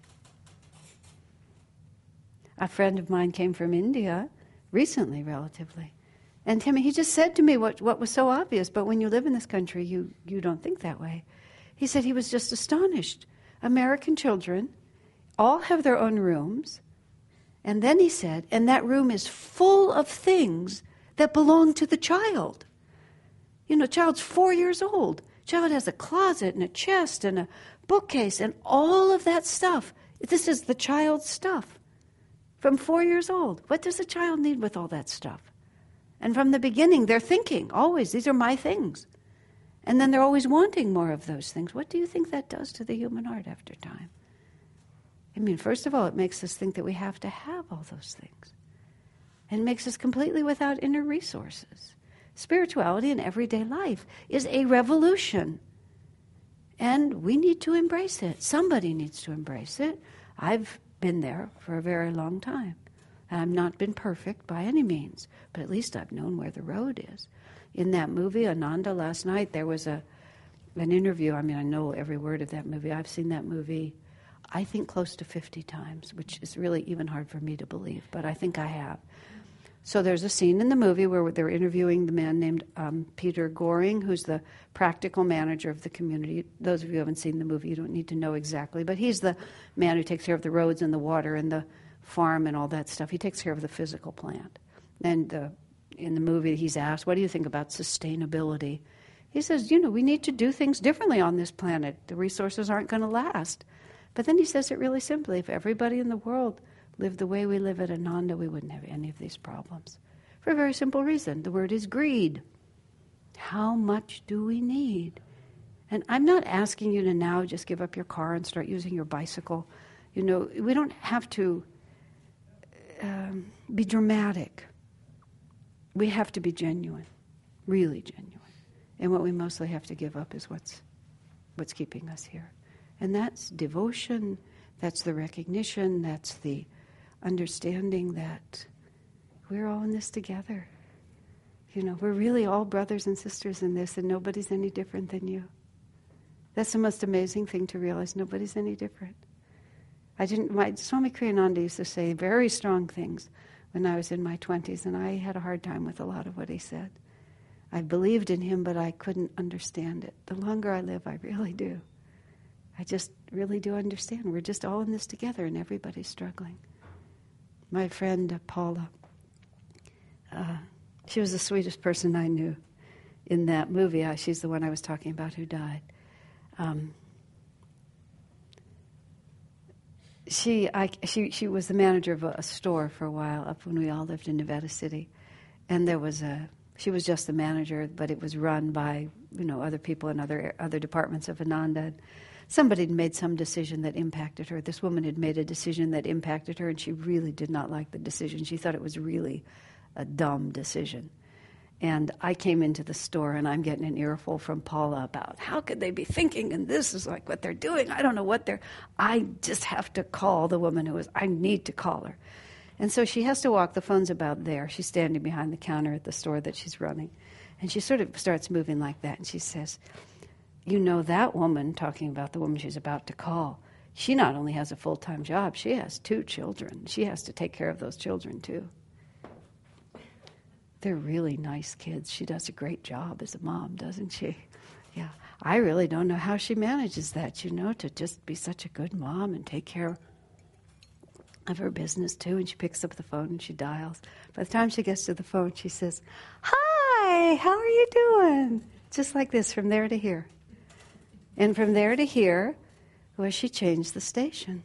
Speaker 1: A friend of mine came from India recently, relatively. And Timmy, he just said to me what was so obvious, but when you live in this country, you don't think that way. He said he was just astonished. American children all have their own rooms. And then he said, and that room is full of things that belong to the child. Child's 4 years old. Child has a closet and a chest and a bookcase and all of that stuff. This is the child's stuff. From 4 years old. What does a child need with all that stuff? And from the beginning, they're thinking, always, these are my things. And then they're always wanting more of those things. What do you think that does to the human heart after time? I mean, first of all, it makes us think that we have to have all those things. And makes us completely without inner resources. Spirituality in everyday life is a revolution. And we need to embrace it. Somebody needs to embrace it. I've been there for a very long time. I've not been perfect by any means, but at least I've known where the road is. In that movie, Ananda, last night, there was an interview. I mean, I know every word of that movie. I've seen that movie, I think, close to 50 times, which is really even hard for me to believe, but I think I have. So there's a scene in the movie where they're interviewing the man named Peter Goring, who's the practical manager of the community. Those of you who haven't seen the movie, you don't need to know exactly, but he's the man who takes care of the roads and the water and the farm and all that stuff. He takes care of the physical plant. And in the movie, he's asked, what do you think about sustainability? He says, we need to do things differently on this planet. The resources aren't going to last. But then he says it really simply. If everybody in the world lived the way we live at Ananda, we wouldn't have any of these problems. For a very simple reason. The word is greed. How much do we need? And I'm not asking you to now just give up your car and start using your bicycle. We don't have to be dramatic. We have to be genuine, really genuine. And what we mostly have to give up is what's keeping us here. And that's devotion, that's the recognition, that's the understanding that we're all in this together. We're really all brothers and sisters in this, and nobody's any different than you. That's the most amazing thing to realize. Nobody's any different. Swami Kriyananda used to say very strong things when I was in my 20s, and I had a hard time with a lot of what he said. I believed in him, but I couldn't understand it. The longer I live, I really do. I just really do understand. We're just all in this together, and everybody's struggling. My friend Paula, she was the sweetest person I knew in that movie. She's the one I was talking about who died. She was the manager of a store for a while up when we all lived in Nevada City, and she was just the manager, but it was run by other people in other departments of Ananda. Somebody had made some decision that impacted her. This woman had made a decision that impacted her, and she really did not like the decision. She thought it was really a dumb decision. And I came into the store, and I'm getting an earful from Paula about how could they be thinking, and this is like what they're doing. I don't know what I just have to call the woman I need to call her. And so she has to walk, the phone's about there. She's standing behind the counter at the store that she's running. And she sort of starts moving like that, and she says, you know, that woman, talking about the woman she's about to call, she not only has a full-time job, she has 2 children. She has to take care of those children, too. They're really nice kids. She does a great job as a mom, doesn't she? Yeah. I really don't know how she manages that, you know, to just be such a good mom and take care of her business, too. And she picks up the phone and she dials. By the time she gets to the phone, she says, "Hi, how are you doing?" Just like this, from there to here. And from there to here, well, she changed the station.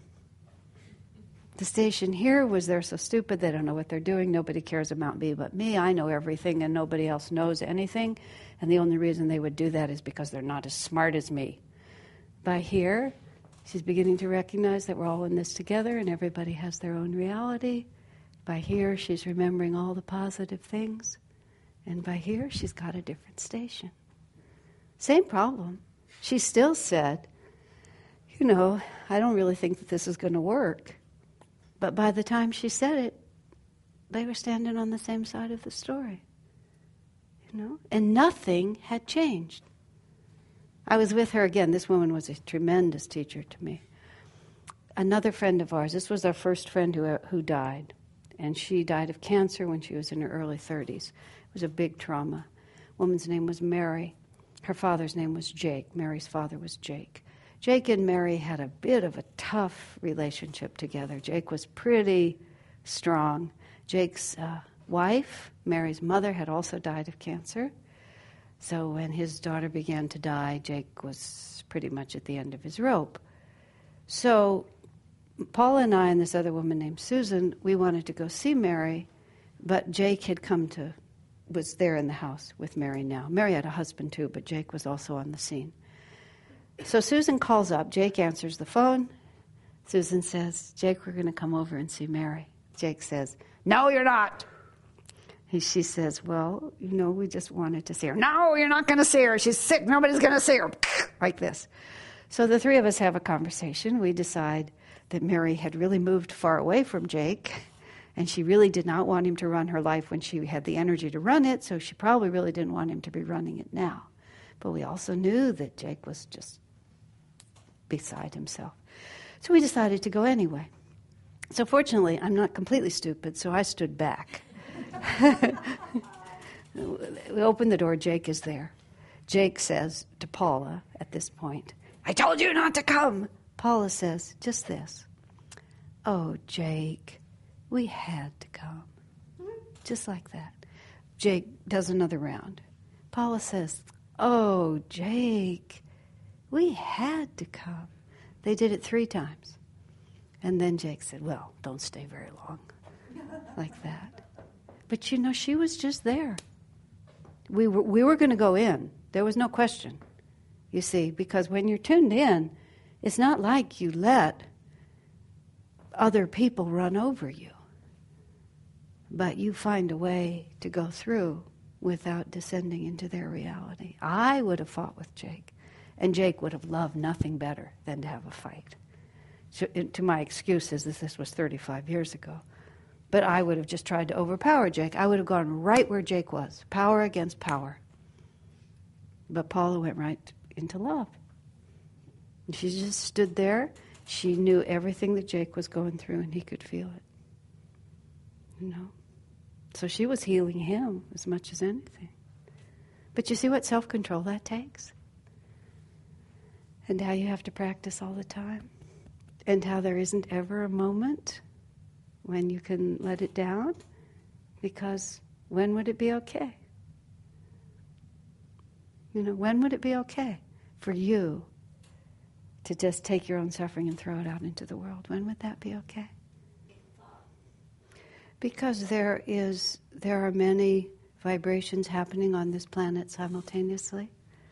Speaker 1: The station here was, they're so stupid, they don't know what they're doing, nobody cares about me but me, I know everything and nobody else knows anything, and the only reason they would do that is because they're not as smart as me. By here, she's beginning to recognize that we're all in this together and everybody has their own reality. By here, she's remembering all the positive things. And by here, she's got a different station. Same problem. She still said, you know, I don't really think that this is going to work. But by the time she said it, they were standing on the same side of the story. You know? And nothing had changed. I was with her again. This woman was a tremendous teacher to me. Another friend of ours, this was our first friend who died. And she died of cancer when she was in her early 30s. It was a big trauma. Woman's name was Mary. Her father's name was Jake. Mary's father was Jake. Jake and Mary had a bit of a tough relationship together. Jake was pretty strong. Jake's wife, Mary's mother, had also died of cancer. So when his daughter began to die, Jake was pretty much at the end of his rope. So Paula and I and this other woman named Susan, we wanted to go see Mary, but Jake was there in the house with Mary now. Mary had a husband too, but Jake was also on the scene. So Susan calls up. Jake answers the phone. Susan says, "Jake, we're going to come over and see Mary." Jake says, "No, you're not." She says, "Well, you know, we just wanted to see her." "No, you're not going to see her. She's sick. Nobody's going to see her." Like this. So the 3 of us have a conversation. We decide that Mary had really moved far away from Jake, and she really did not want him to run her life when she had the energy to run it, so she probably really didn't want him to be running it now. But we also knew that Jake was just beside himself. So we decided to go anyway. So fortunately, I'm not completely stupid, so I stood back. We open the door, Jake is there. Jake says to Paula at this point, "I told you not to come." Paula says just this, "Oh, Jake, we had to come." Just like that. Jake does another round. Paula says, "Oh, Jake, we had to come." They did it 3 times. And then Jake said, "Well, don't stay very long." Like that. But you know, she was just there. We were going to go in. There was no question. You see, because when you're tuned in, it's not like you let other people run over you. But you find a way to go through without descending into their reality. I would have fought with Jake, and Jake would have loved nothing better than to have a fight. So, to my excuses, this was 35 years ago. But I would have just tried to overpower Jake. I would have gone right where Jake was, power against power. But Paula went right into love. And she just stood there. She knew everything that Jake was going through, and he could feel it. You know? So she was healing him as much as anything. But you see what self-control that takes? And how you have to practice all the time? And how there isn't ever a moment when you can let it down? Because when would it be okay? You know, when would it be okay for you to just take your own suffering and throw it out into the world? When would that be okay? Because there are many vibrations happening on this planet simultaneously.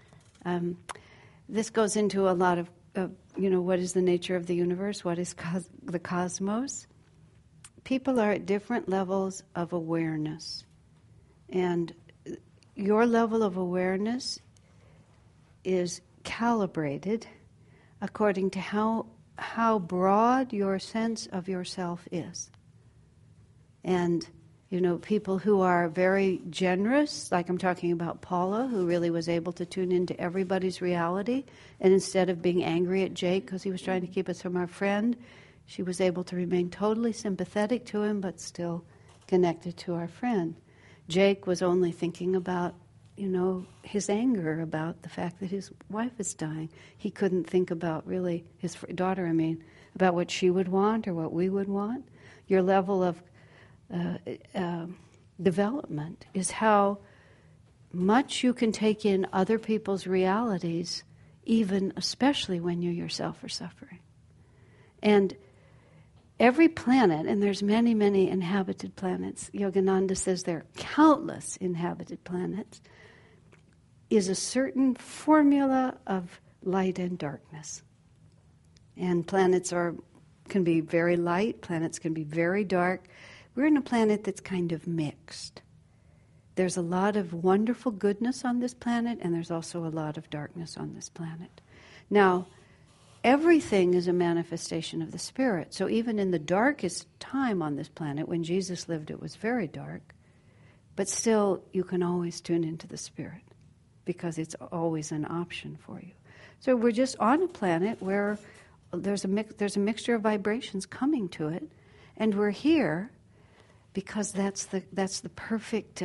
Speaker 1: This goes into a lot of, what is the nature of the universe? What is the cosmos? People are at different levels of awareness. And your level of awareness is calibrated according to how broad your sense of yourself is. And You know, people who are very generous, like I'm talking about Paula, who really was able to tune into everybody's reality. And instead of being angry at Jake because he was trying to keep us from our friend, she was able to remain totally sympathetic to him, but still connected to our friend. Jake was only thinking about, you know, his anger about the fact that his wife is dying. He couldn't think about really, his daughter, about what she would want or what we would want. Your level of development is how much you can take in other people's realities, even especially when you yourself are suffering. And every planet, and there's many, many inhabited planets, Yogananda says there are countless inhabited planets, is a certain formula of light and darkness. And planets can be very light, planets can be very dark. We're in a planet that's kind of mixed. There's a lot of wonderful goodness on this planet, and there's also a lot of darkness on this planet. Now, everything is a manifestation of the Spirit. So even in the darkest time on this planet, when Jesus lived, it was very dark. But still, you can always tune into the Spirit, because it's always an option for you. So we're just on a planet where there's a mixture of vibrations coming to it, and we're here because that's the perfect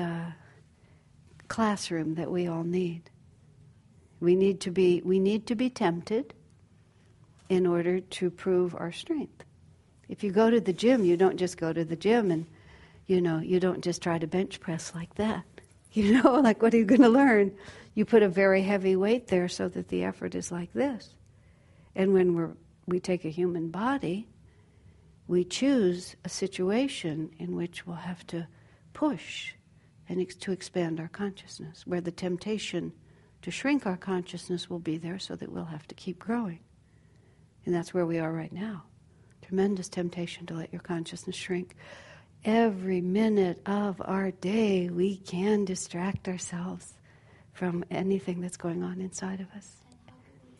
Speaker 1: classroom that we all need. We need to be tempted in order to prove our strength. If you go to the gym, you don't just go to the gym and, you don't just try to bench press like that. Like what are you going to learn? You put a very heavy weight there so that the effort is like this. And when we take a human body, we choose a situation in which we'll have to push and to expand our consciousness, where the temptation to shrink our consciousness will be there so that we'll have to keep growing. And that's where we are right now. Tremendous temptation to let your consciousness shrink. Every minute of our day, we can distract ourselves from anything that's going on inside of us.
Speaker 3: And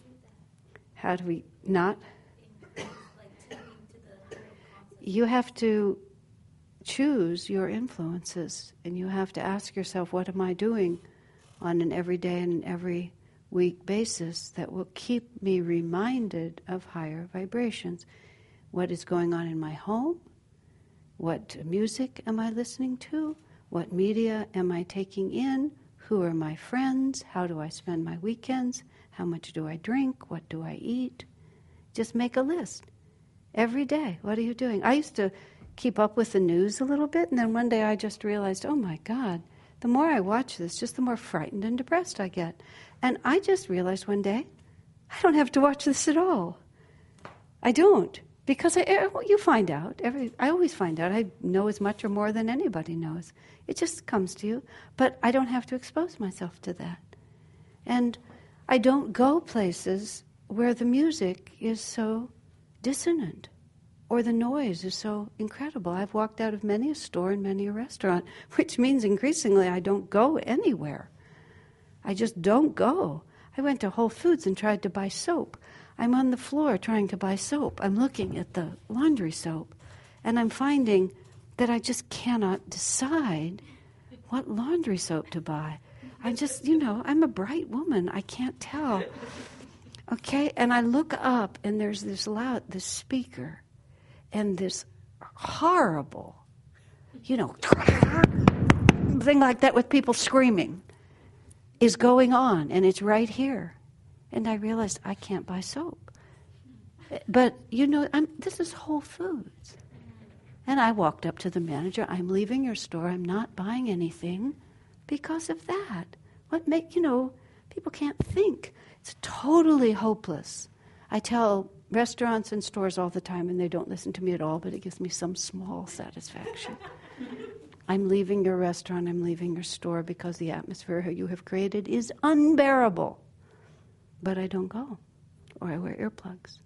Speaker 1: How do we not?
Speaker 3: tuning to the higher concept?
Speaker 1: You have to choose your influences, and you have to ask yourself, what am I doing on an everyday and every week basis that will keep me reminded of higher vibrations? What is going on in my home? What music am I listening to? What media am I taking in? Who are my friends? How do I spend my weekends? How much do I drink? What do I eat? Just make a list. Every day, what are you doing? I used to keep up with the news a little bit, and then one day I just realized, oh my God, the more I watch this, just the more frightened and depressed I get. And I just realized one day, I don't have to watch this at all. I don't. Because you find out. I always find out. I know as much or more than anybody knows. It just comes to you. But I don't have to expose myself to that. And I don't go places where the music is so dissonant or the noise is so incredible. I've walked out of many a store and many a restaurant, which means increasingly I don't go anywhere. I just don't go. I went to Whole Foods and tried to buy soap. I'm on the floor trying to buy soap. I'm looking at the laundry soap, and I'm finding that I just cannot decide what laundry soap to buy. I just, I'm a bright woman. I can't tell. Okay? And I look up, and there's this speaker, and this horrible, thing like that with people screaming is going on, and it's right here. And I realized I can't buy soap. But, this is Whole Foods. And I walked up to the manager. I'm leaving your store. I'm not buying anything because of that. People can't think. It's totally hopeless. I tell restaurants and stores all the time, and they don't listen to me at all, but it gives me some small satisfaction. I'm leaving your restaurant. I'm leaving your store because the atmosphere you have created is unbearable. But I don't go, or I wear earplugs.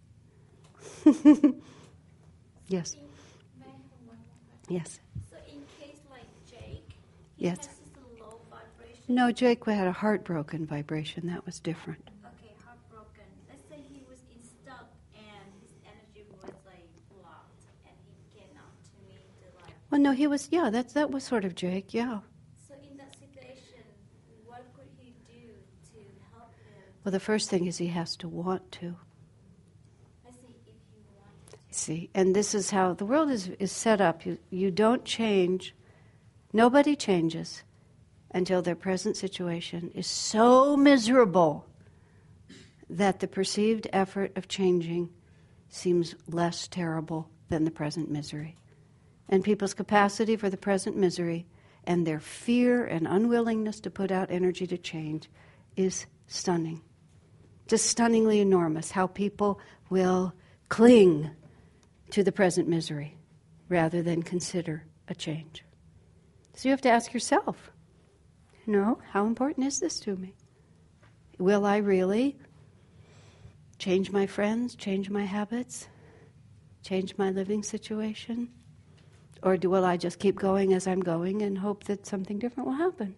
Speaker 1: Yes.
Speaker 3: May I have one more question?
Speaker 1: Yes.
Speaker 3: So in case like Jake,
Speaker 1: Yes.
Speaker 3: has just a low vibration.
Speaker 1: No, Jake had a heartbroken vibration. That was different.
Speaker 3: Okay, heartbroken. Let's say he was in stuck and his energy was like blocked and he cannot tune into like.
Speaker 1: Well, no, he was, that was sort of Jake, yeah.
Speaker 3: So in that situation, what could he do to help him?
Speaker 1: Well, the first thing is he has to want to.
Speaker 3: I see if he wanted to.
Speaker 1: See, and this is how the world is set up. You don't change, nobody changes until their present situation is so miserable that the perceived effort of changing seems less terrible than the present misery. And people's capacity for the present misery and their fear and unwillingness to put out energy to change is stunning. Just stunningly enormous how people will cling to the present misery rather than consider a change. So you have to ask yourself, how important is this to me? Will I really change my friends, change my habits, change my living situation? Or will I just keep going as I'm going and hope that something different will happen?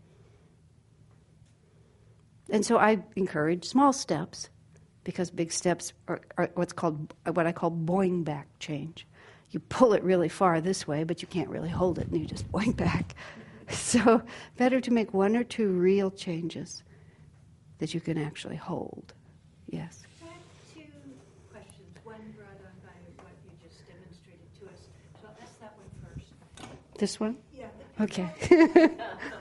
Speaker 1: And so I encourage small steps, because big steps are what I call boing back change. You pull it really far this way, but you can't really hold it, and you just boing back. So better to make one or two real changes that you can actually hold. Yes.
Speaker 2: I have two questions, one brought on by what you just demonstrated to us. So I'll ask that one first.
Speaker 1: This one?
Speaker 2: Yeah.
Speaker 1: Okay.
Speaker 2: Clinging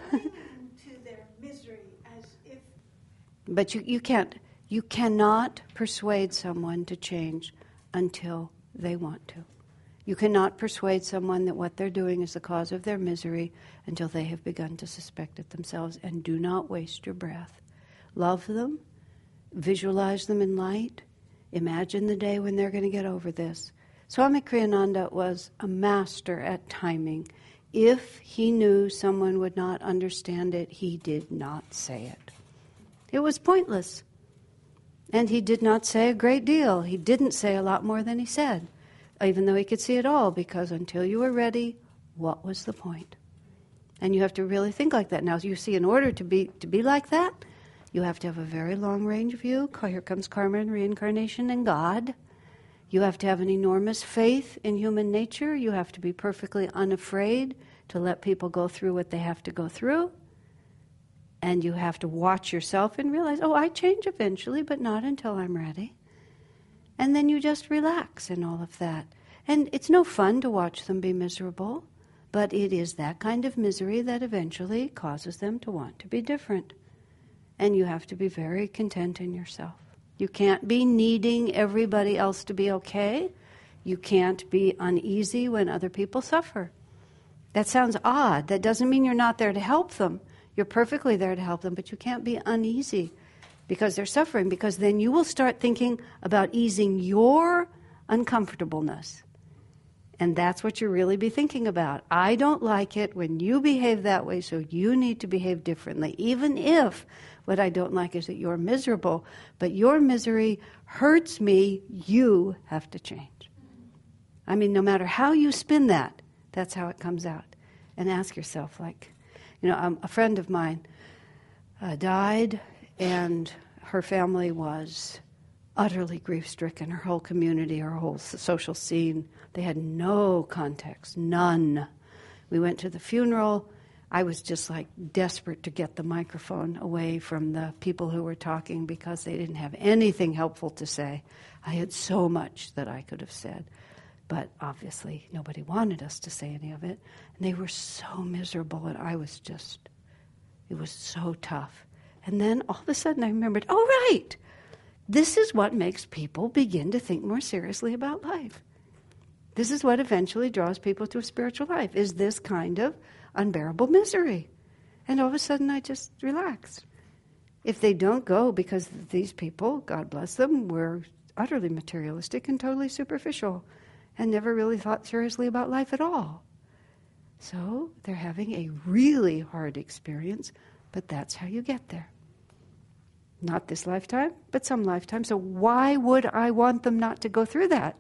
Speaker 2: to their misery as if...
Speaker 1: But you cannot persuade someone to change until they want to. You cannot persuade someone that what they're doing is the cause of their misery until they have begun to suspect it themselves. And do not waste your breath. Love them. Visualize them in light. Imagine the day when they're going to get over this. Swami Kriyananda was a master at timing. If he knew someone would not understand it, he did not say it. It was pointless. And he did not say a great deal. He didn't say a lot more than he said, even though he could see it all, because until you were ready, what was the point? And you have to really think like that. Now, you see, in order to be like that, you have to have a very long-range view. Here comes karma and reincarnation and God. You have to have an enormous faith in human nature. You have to be perfectly unafraid to let people go through what they have to go through. And you have to watch yourself and realize, I change eventually, but not until I'm ready. And then you just relax in all of that. And it's no fun to watch them be miserable, but it is that kind of misery that eventually causes them to want to be different. And you have to be very content in yourself. You can't be needing everybody else to be okay. You can't be uneasy when other people suffer. That sounds odd. That doesn't mean you're not there to help them. You're perfectly there to help them, but you can't be uneasy because they're suffering, because then you will start thinking about easing your uncomfortableness. And that's what you really be thinking about. I don't like it when you behave that way, so you need to behave differently, even if what I don't like is that you're miserable, but your misery hurts me, you have to change. I mean, no matter how you spin that, that's how it comes out. And ask yourself, a friend of mine died, and her family was utterly grief-stricken. Her whole community, her whole social scene, they had no context, none. We went to the funeral. I was just desperate to get the microphone away from the people who were talking because they didn't have anything helpful to say. I had so much that I could have said, but obviously nobody wanted us to say any of it. And they were so miserable, and it was so tough. And then all of a sudden I remembered, right, this is what makes people begin to think more seriously about life. This is what eventually draws people to a spiritual life, is this kind of unbearable misery. And all of a sudden I just relaxed. If they don't go because these people, God bless them, were utterly materialistic and totally superficial and never really thought seriously about life at all. So they're having a really hard experience, but that's how you get there. Not this lifetime, but some lifetime. So why would I want them not to go through that?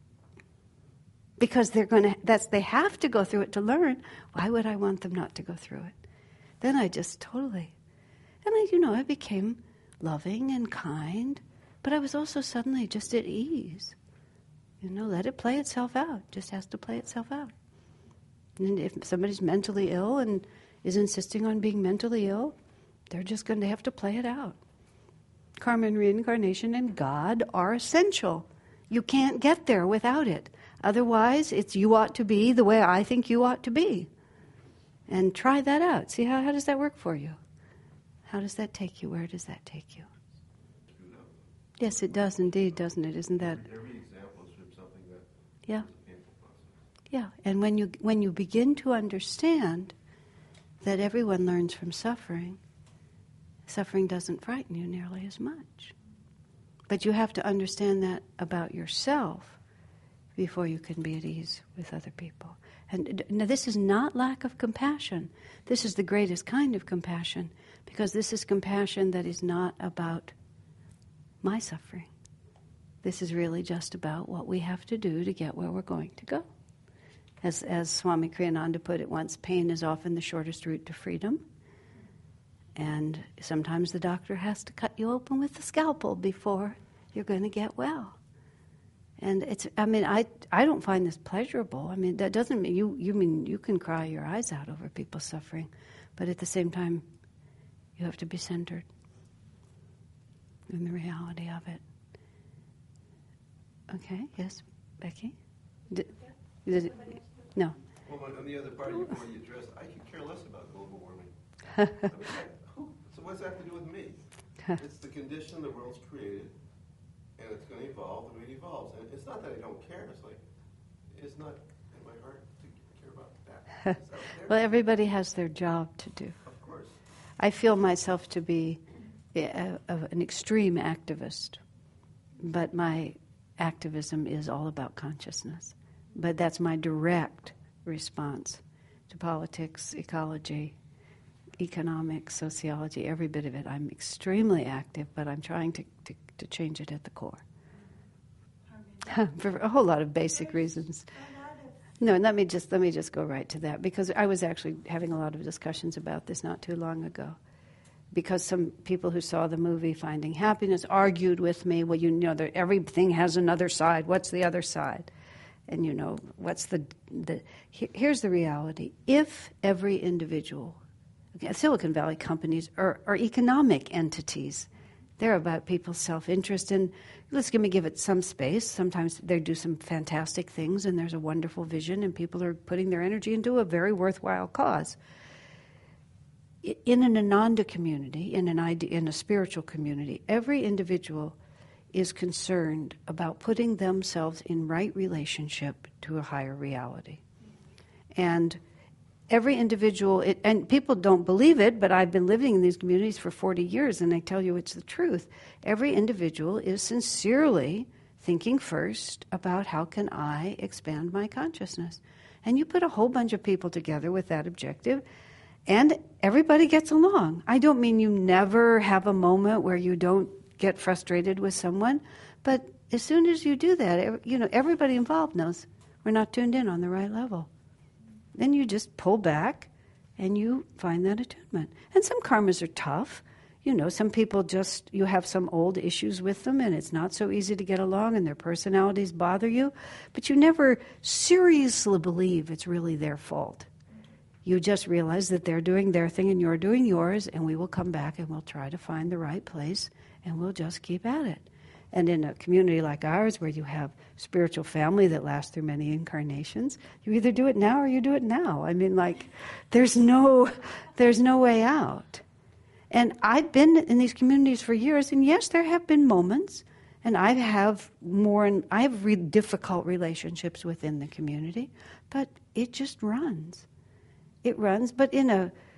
Speaker 1: Because they have to go through it to learn. Why would I want them not to go through it? Then I just totally, I became loving and kind, but I was also suddenly just at ease. Let it play itself out. Just has to play itself out. And if somebody's mentally ill and is insisting on being mentally ill, they're just going to have to play it out. Karma and reincarnation and God are essential. You can't get there without it. Otherwise, it's you ought to be the way I think you ought to be. And try that out. See how does that work for you? How does that take you? Where does that take you? Yes, it does indeed, doesn't it? Isn't that?
Speaker 4: Every example is from something that
Speaker 1: Yeah.
Speaker 4: is a painful process.
Speaker 1: Yeah. And when you begin to understand that everyone learns from suffering, suffering doesn't frighten you nearly as much. But you have to understand that about yourself before you can be at ease with other people. And now this is not lack of compassion. This is the greatest kind of compassion, because this is compassion that is not about my suffering. This is really just about what we have to do to get where we're going to go. As Swami Kriyananda put it once, pain is often the shortest route to freedom. And sometimes the doctor has to cut you open with the scalpel before you're going to get well. And I don't find this pleasurable. I mean, that doesn't mean you can cry your eyes out over people suffering, but at the same time, you have to be centered in the reality of it. Okay, yes, Becky? No.
Speaker 4: Well, on the other part of your point you addressed, I could care less about global warming. So what's that have to do with me? It's the condition the world's created, and it's going to evolve the way it evolves. And it's not that I don't care. It's like, it's not in my heart to care about that. It's out there.
Speaker 1: Well, everybody has their job to do.
Speaker 4: Of course.
Speaker 1: I feel myself to be an extreme activist, but my activism is all about consciousness. But that's my direct response to politics, ecology, economics, sociology, every bit of it. I'm extremely active, but I'm trying to change it at the core. For a whole lot of basic reasons. No, let me just go right to that, because I was actually having a lot of discussions about this not too long ago. Because some people who saw the movie Finding Happiness argued with me, well, that everything has another side. What's the other side? And what's here's the reality. If every individual, Silicon Valley companies are economic entities. They're about people's self-interest, and let's give it some space. Sometimes they do some fantastic things, and there's a wonderful vision, and people are putting their energy into a very worthwhile cause. In an Ananda community, in a spiritual community, every individual is concerned about putting themselves in right relationship to a higher reality. And every individual, and people don't believe it, but I've been living in these communities for 40 years, and I tell you it's the truth. Every individual is sincerely thinking first about how can I expand my consciousness. And you put a whole bunch of people together with that objective, and everybody gets along. I don't mean you never have a moment where you don't get frustrated with someone, but as soon as you do that, everybody involved knows we're not tuned in on the right level. Then you just pull back and you find that attunement. And some karmas are tough. Some people you have some old issues with them and it's not so easy to get along and their personalities bother you, but you never seriously believe it's really their fault. You just realize that they're doing their thing and you're doing yours, and we will come back and we'll try to find the right place and we'll just keep at it. And in a community like ours where you have spiritual family that lasts through many incarnations, you either do it now or you do it now. I mean, there's no way out. And I've been in these communities for years, and yes, there have been moments, and I have difficult relationships within the community, but it just runs. It runs, but in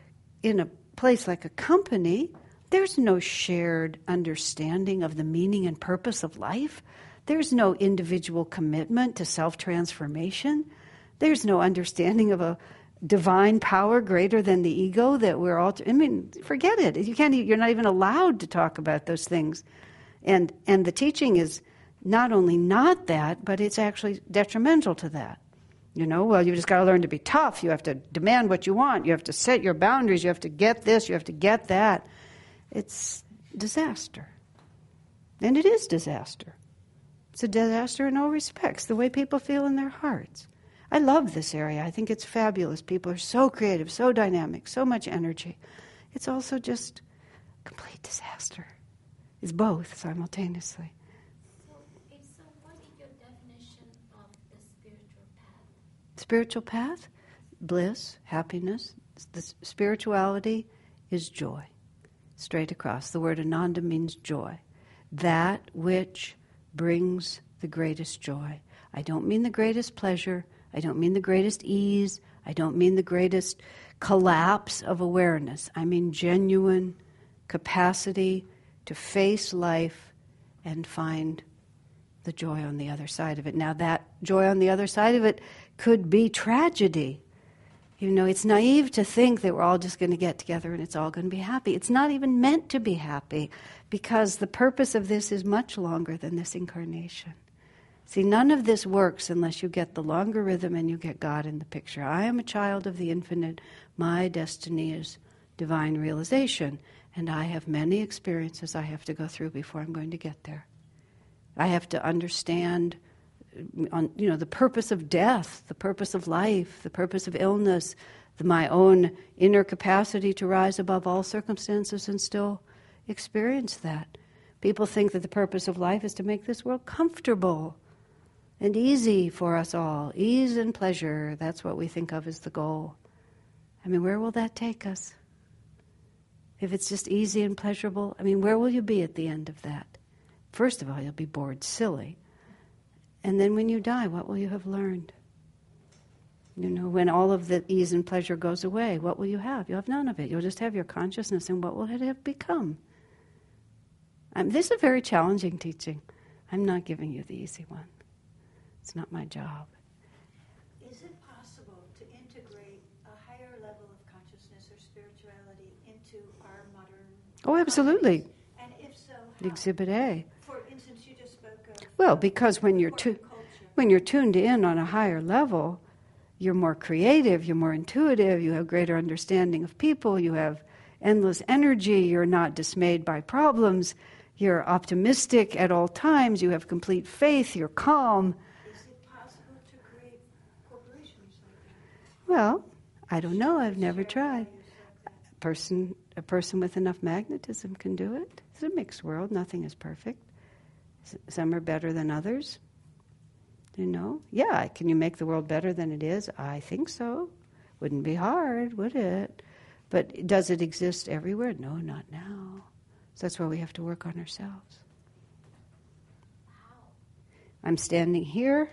Speaker 1: a place like a company, there's no shared understanding of the meaning and purpose of life. There's no individual commitment to self-transformation. There's no understanding of a divine power greater than the ego that we're all... forget it. You're not even allowed to talk about those things. And the teaching is not only not that, but it's actually detrimental to that. You just got to learn to be tough. You have to demand what you want. You have to set your boundaries. You have to get this. You have to get that. It's disaster. And it is disaster. It's a disaster in all respects, the way people feel in their hearts. I love this area. I think it's fabulous. People are so creative, so dynamic, so much energy. It's also just complete disaster. It's both simultaneously.
Speaker 3: So what is your definition of the spiritual path?
Speaker 1: Spiritual path? Bliss, happiness. The spirituality is joy. Straight across. The word Ananda means joy. That which brings the greatest joy. I don't mean the greatest pleasure. I don't mean the greatest ease. I don't mean the greatest collapse of awareness. I mean genuine capacity to face life and find the joy on the other side of it. Now that joy on the other side of it could be tragedy. You know, it's naive to think that we're all just going to get together and it's all going to be happy. It's not even meant to be happy, because the purpose of this is much longer than this incarnation. See, none of this works unless you get the longer rhythm and you get God in the picture. I am a child of the infinite. My destiny is divine realization. And I have many experiences I have to go through before I'm going to get there. I have to understand the purpose of death, the purpose of life, the purpose of illness, my own inner capacity to rise above all circumstances and still experience that. People think that the purpose of life is to make this world comfortable and easy for us all. Ease and pleasure, that's what we think of as the goal. I mean, where will that take us? If it's just easy and pleasurable, I mean, where will you be at the end of that? First of all, you'll be bored silly. And then when you die, what will you have learned? You know, when all of the ease and pleasure goes away, what will you have? You'll have none of it. You'll just have your consciousness, and what will it have become? This is a very challenging teaching. I'm not giving you the easy one. It's not my job.
Speaker 2: Is it possible to integrate a higher level of consciousness or spirituality into our modern...
Speaker 1: Oh, absolutely.
Speaker 2: And if so, how?
Speaker 1: Exhibit A.
Speaker 2: For instance, you just spoke of...
Speaker 1: Well, because when you're tuned in on a higher level, you're more creative, you're more intuitive, you have greater understanding of people, you have endless energy, you're not dismayed by problems, you're optimistic at all times, you have complete faith, you're calm.
Speaker 2: Is it possible to create corporations like that?
Speaker 1: Well, I don't know, I've never tried. A person with enough magnetism can do it. It's a mixed world, nothing is perfect. Some are better than others. You know, yeah, can you make the world better than it is? I think so. Wouldn't be hard, would it? But does it exist everywhere? No, not now. So that's why we have to work on ourselves. I'm standing here,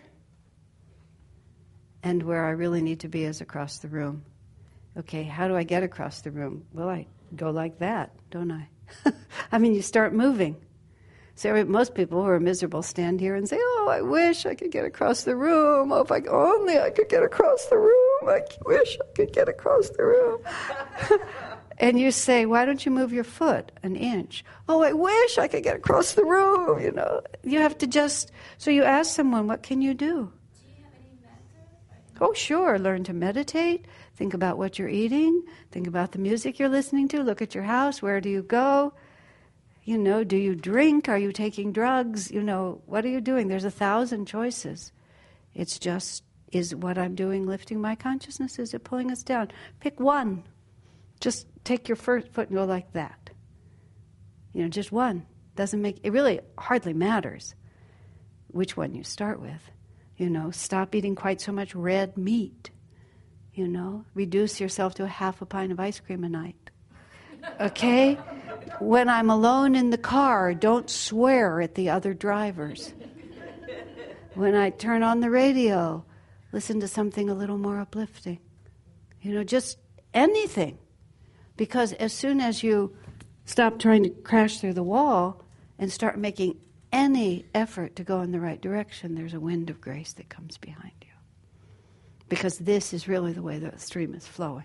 Speaker 1: and where I really need to be is across the room. Okay, how do I get across the room? Well, I go like that, don't I? I mean, you start moving. So most people who are miserable stand here and say, oh, I wish I could get across the room. Oh, if I only I could get across the room. I wish I could get across the room. And you say, why don't you move your foot an inch? Oh, I wish I could get across the room, you know. You have to just, so you ask someone, what can you do?
Speaker 3: Do you have any method?
Speaker 1: Oh, sure. Learn to meditate. Think about what you're eating. Think about the music you're listening to. Look at your house. Where do you go? You know, do you drink? Are you taking drugs? You know, what are you doing? There's 1,000 choices. It's just, is what I'm doing lifting my consciousness? Is it pulling us down? Pick one. Just take your first foot and go like that. You know, just one. Doesn't make, it really hardly matters which one you start with. You know, stop eating quite so much red meat. You know, reduce yourself to a half a pint of ice cream a night. Okay? When I'm alone in the car, don't swear at the other drivers. When I turn on the radio, listen to something a little more uplifting. You know, just anything. Because as soon as you stop trying to crash through the wall and start making any effort to go in the right direction, there's a wind of grace that comes behind you. Because this is really the way the stream is flowing.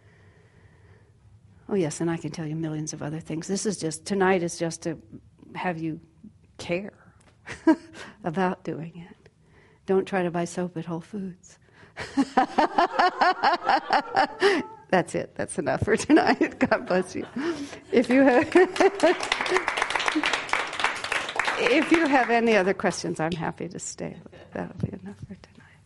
Speaker 1: Oh yes, and I can tell you millions of other things. Tonight is just to have you care about doing it. Don't try to buy soap at Whole Foods. That's it. That's enough for tonight. God bless you. If you have any other questions, I'm happy to stay. That'll be enough for tonight.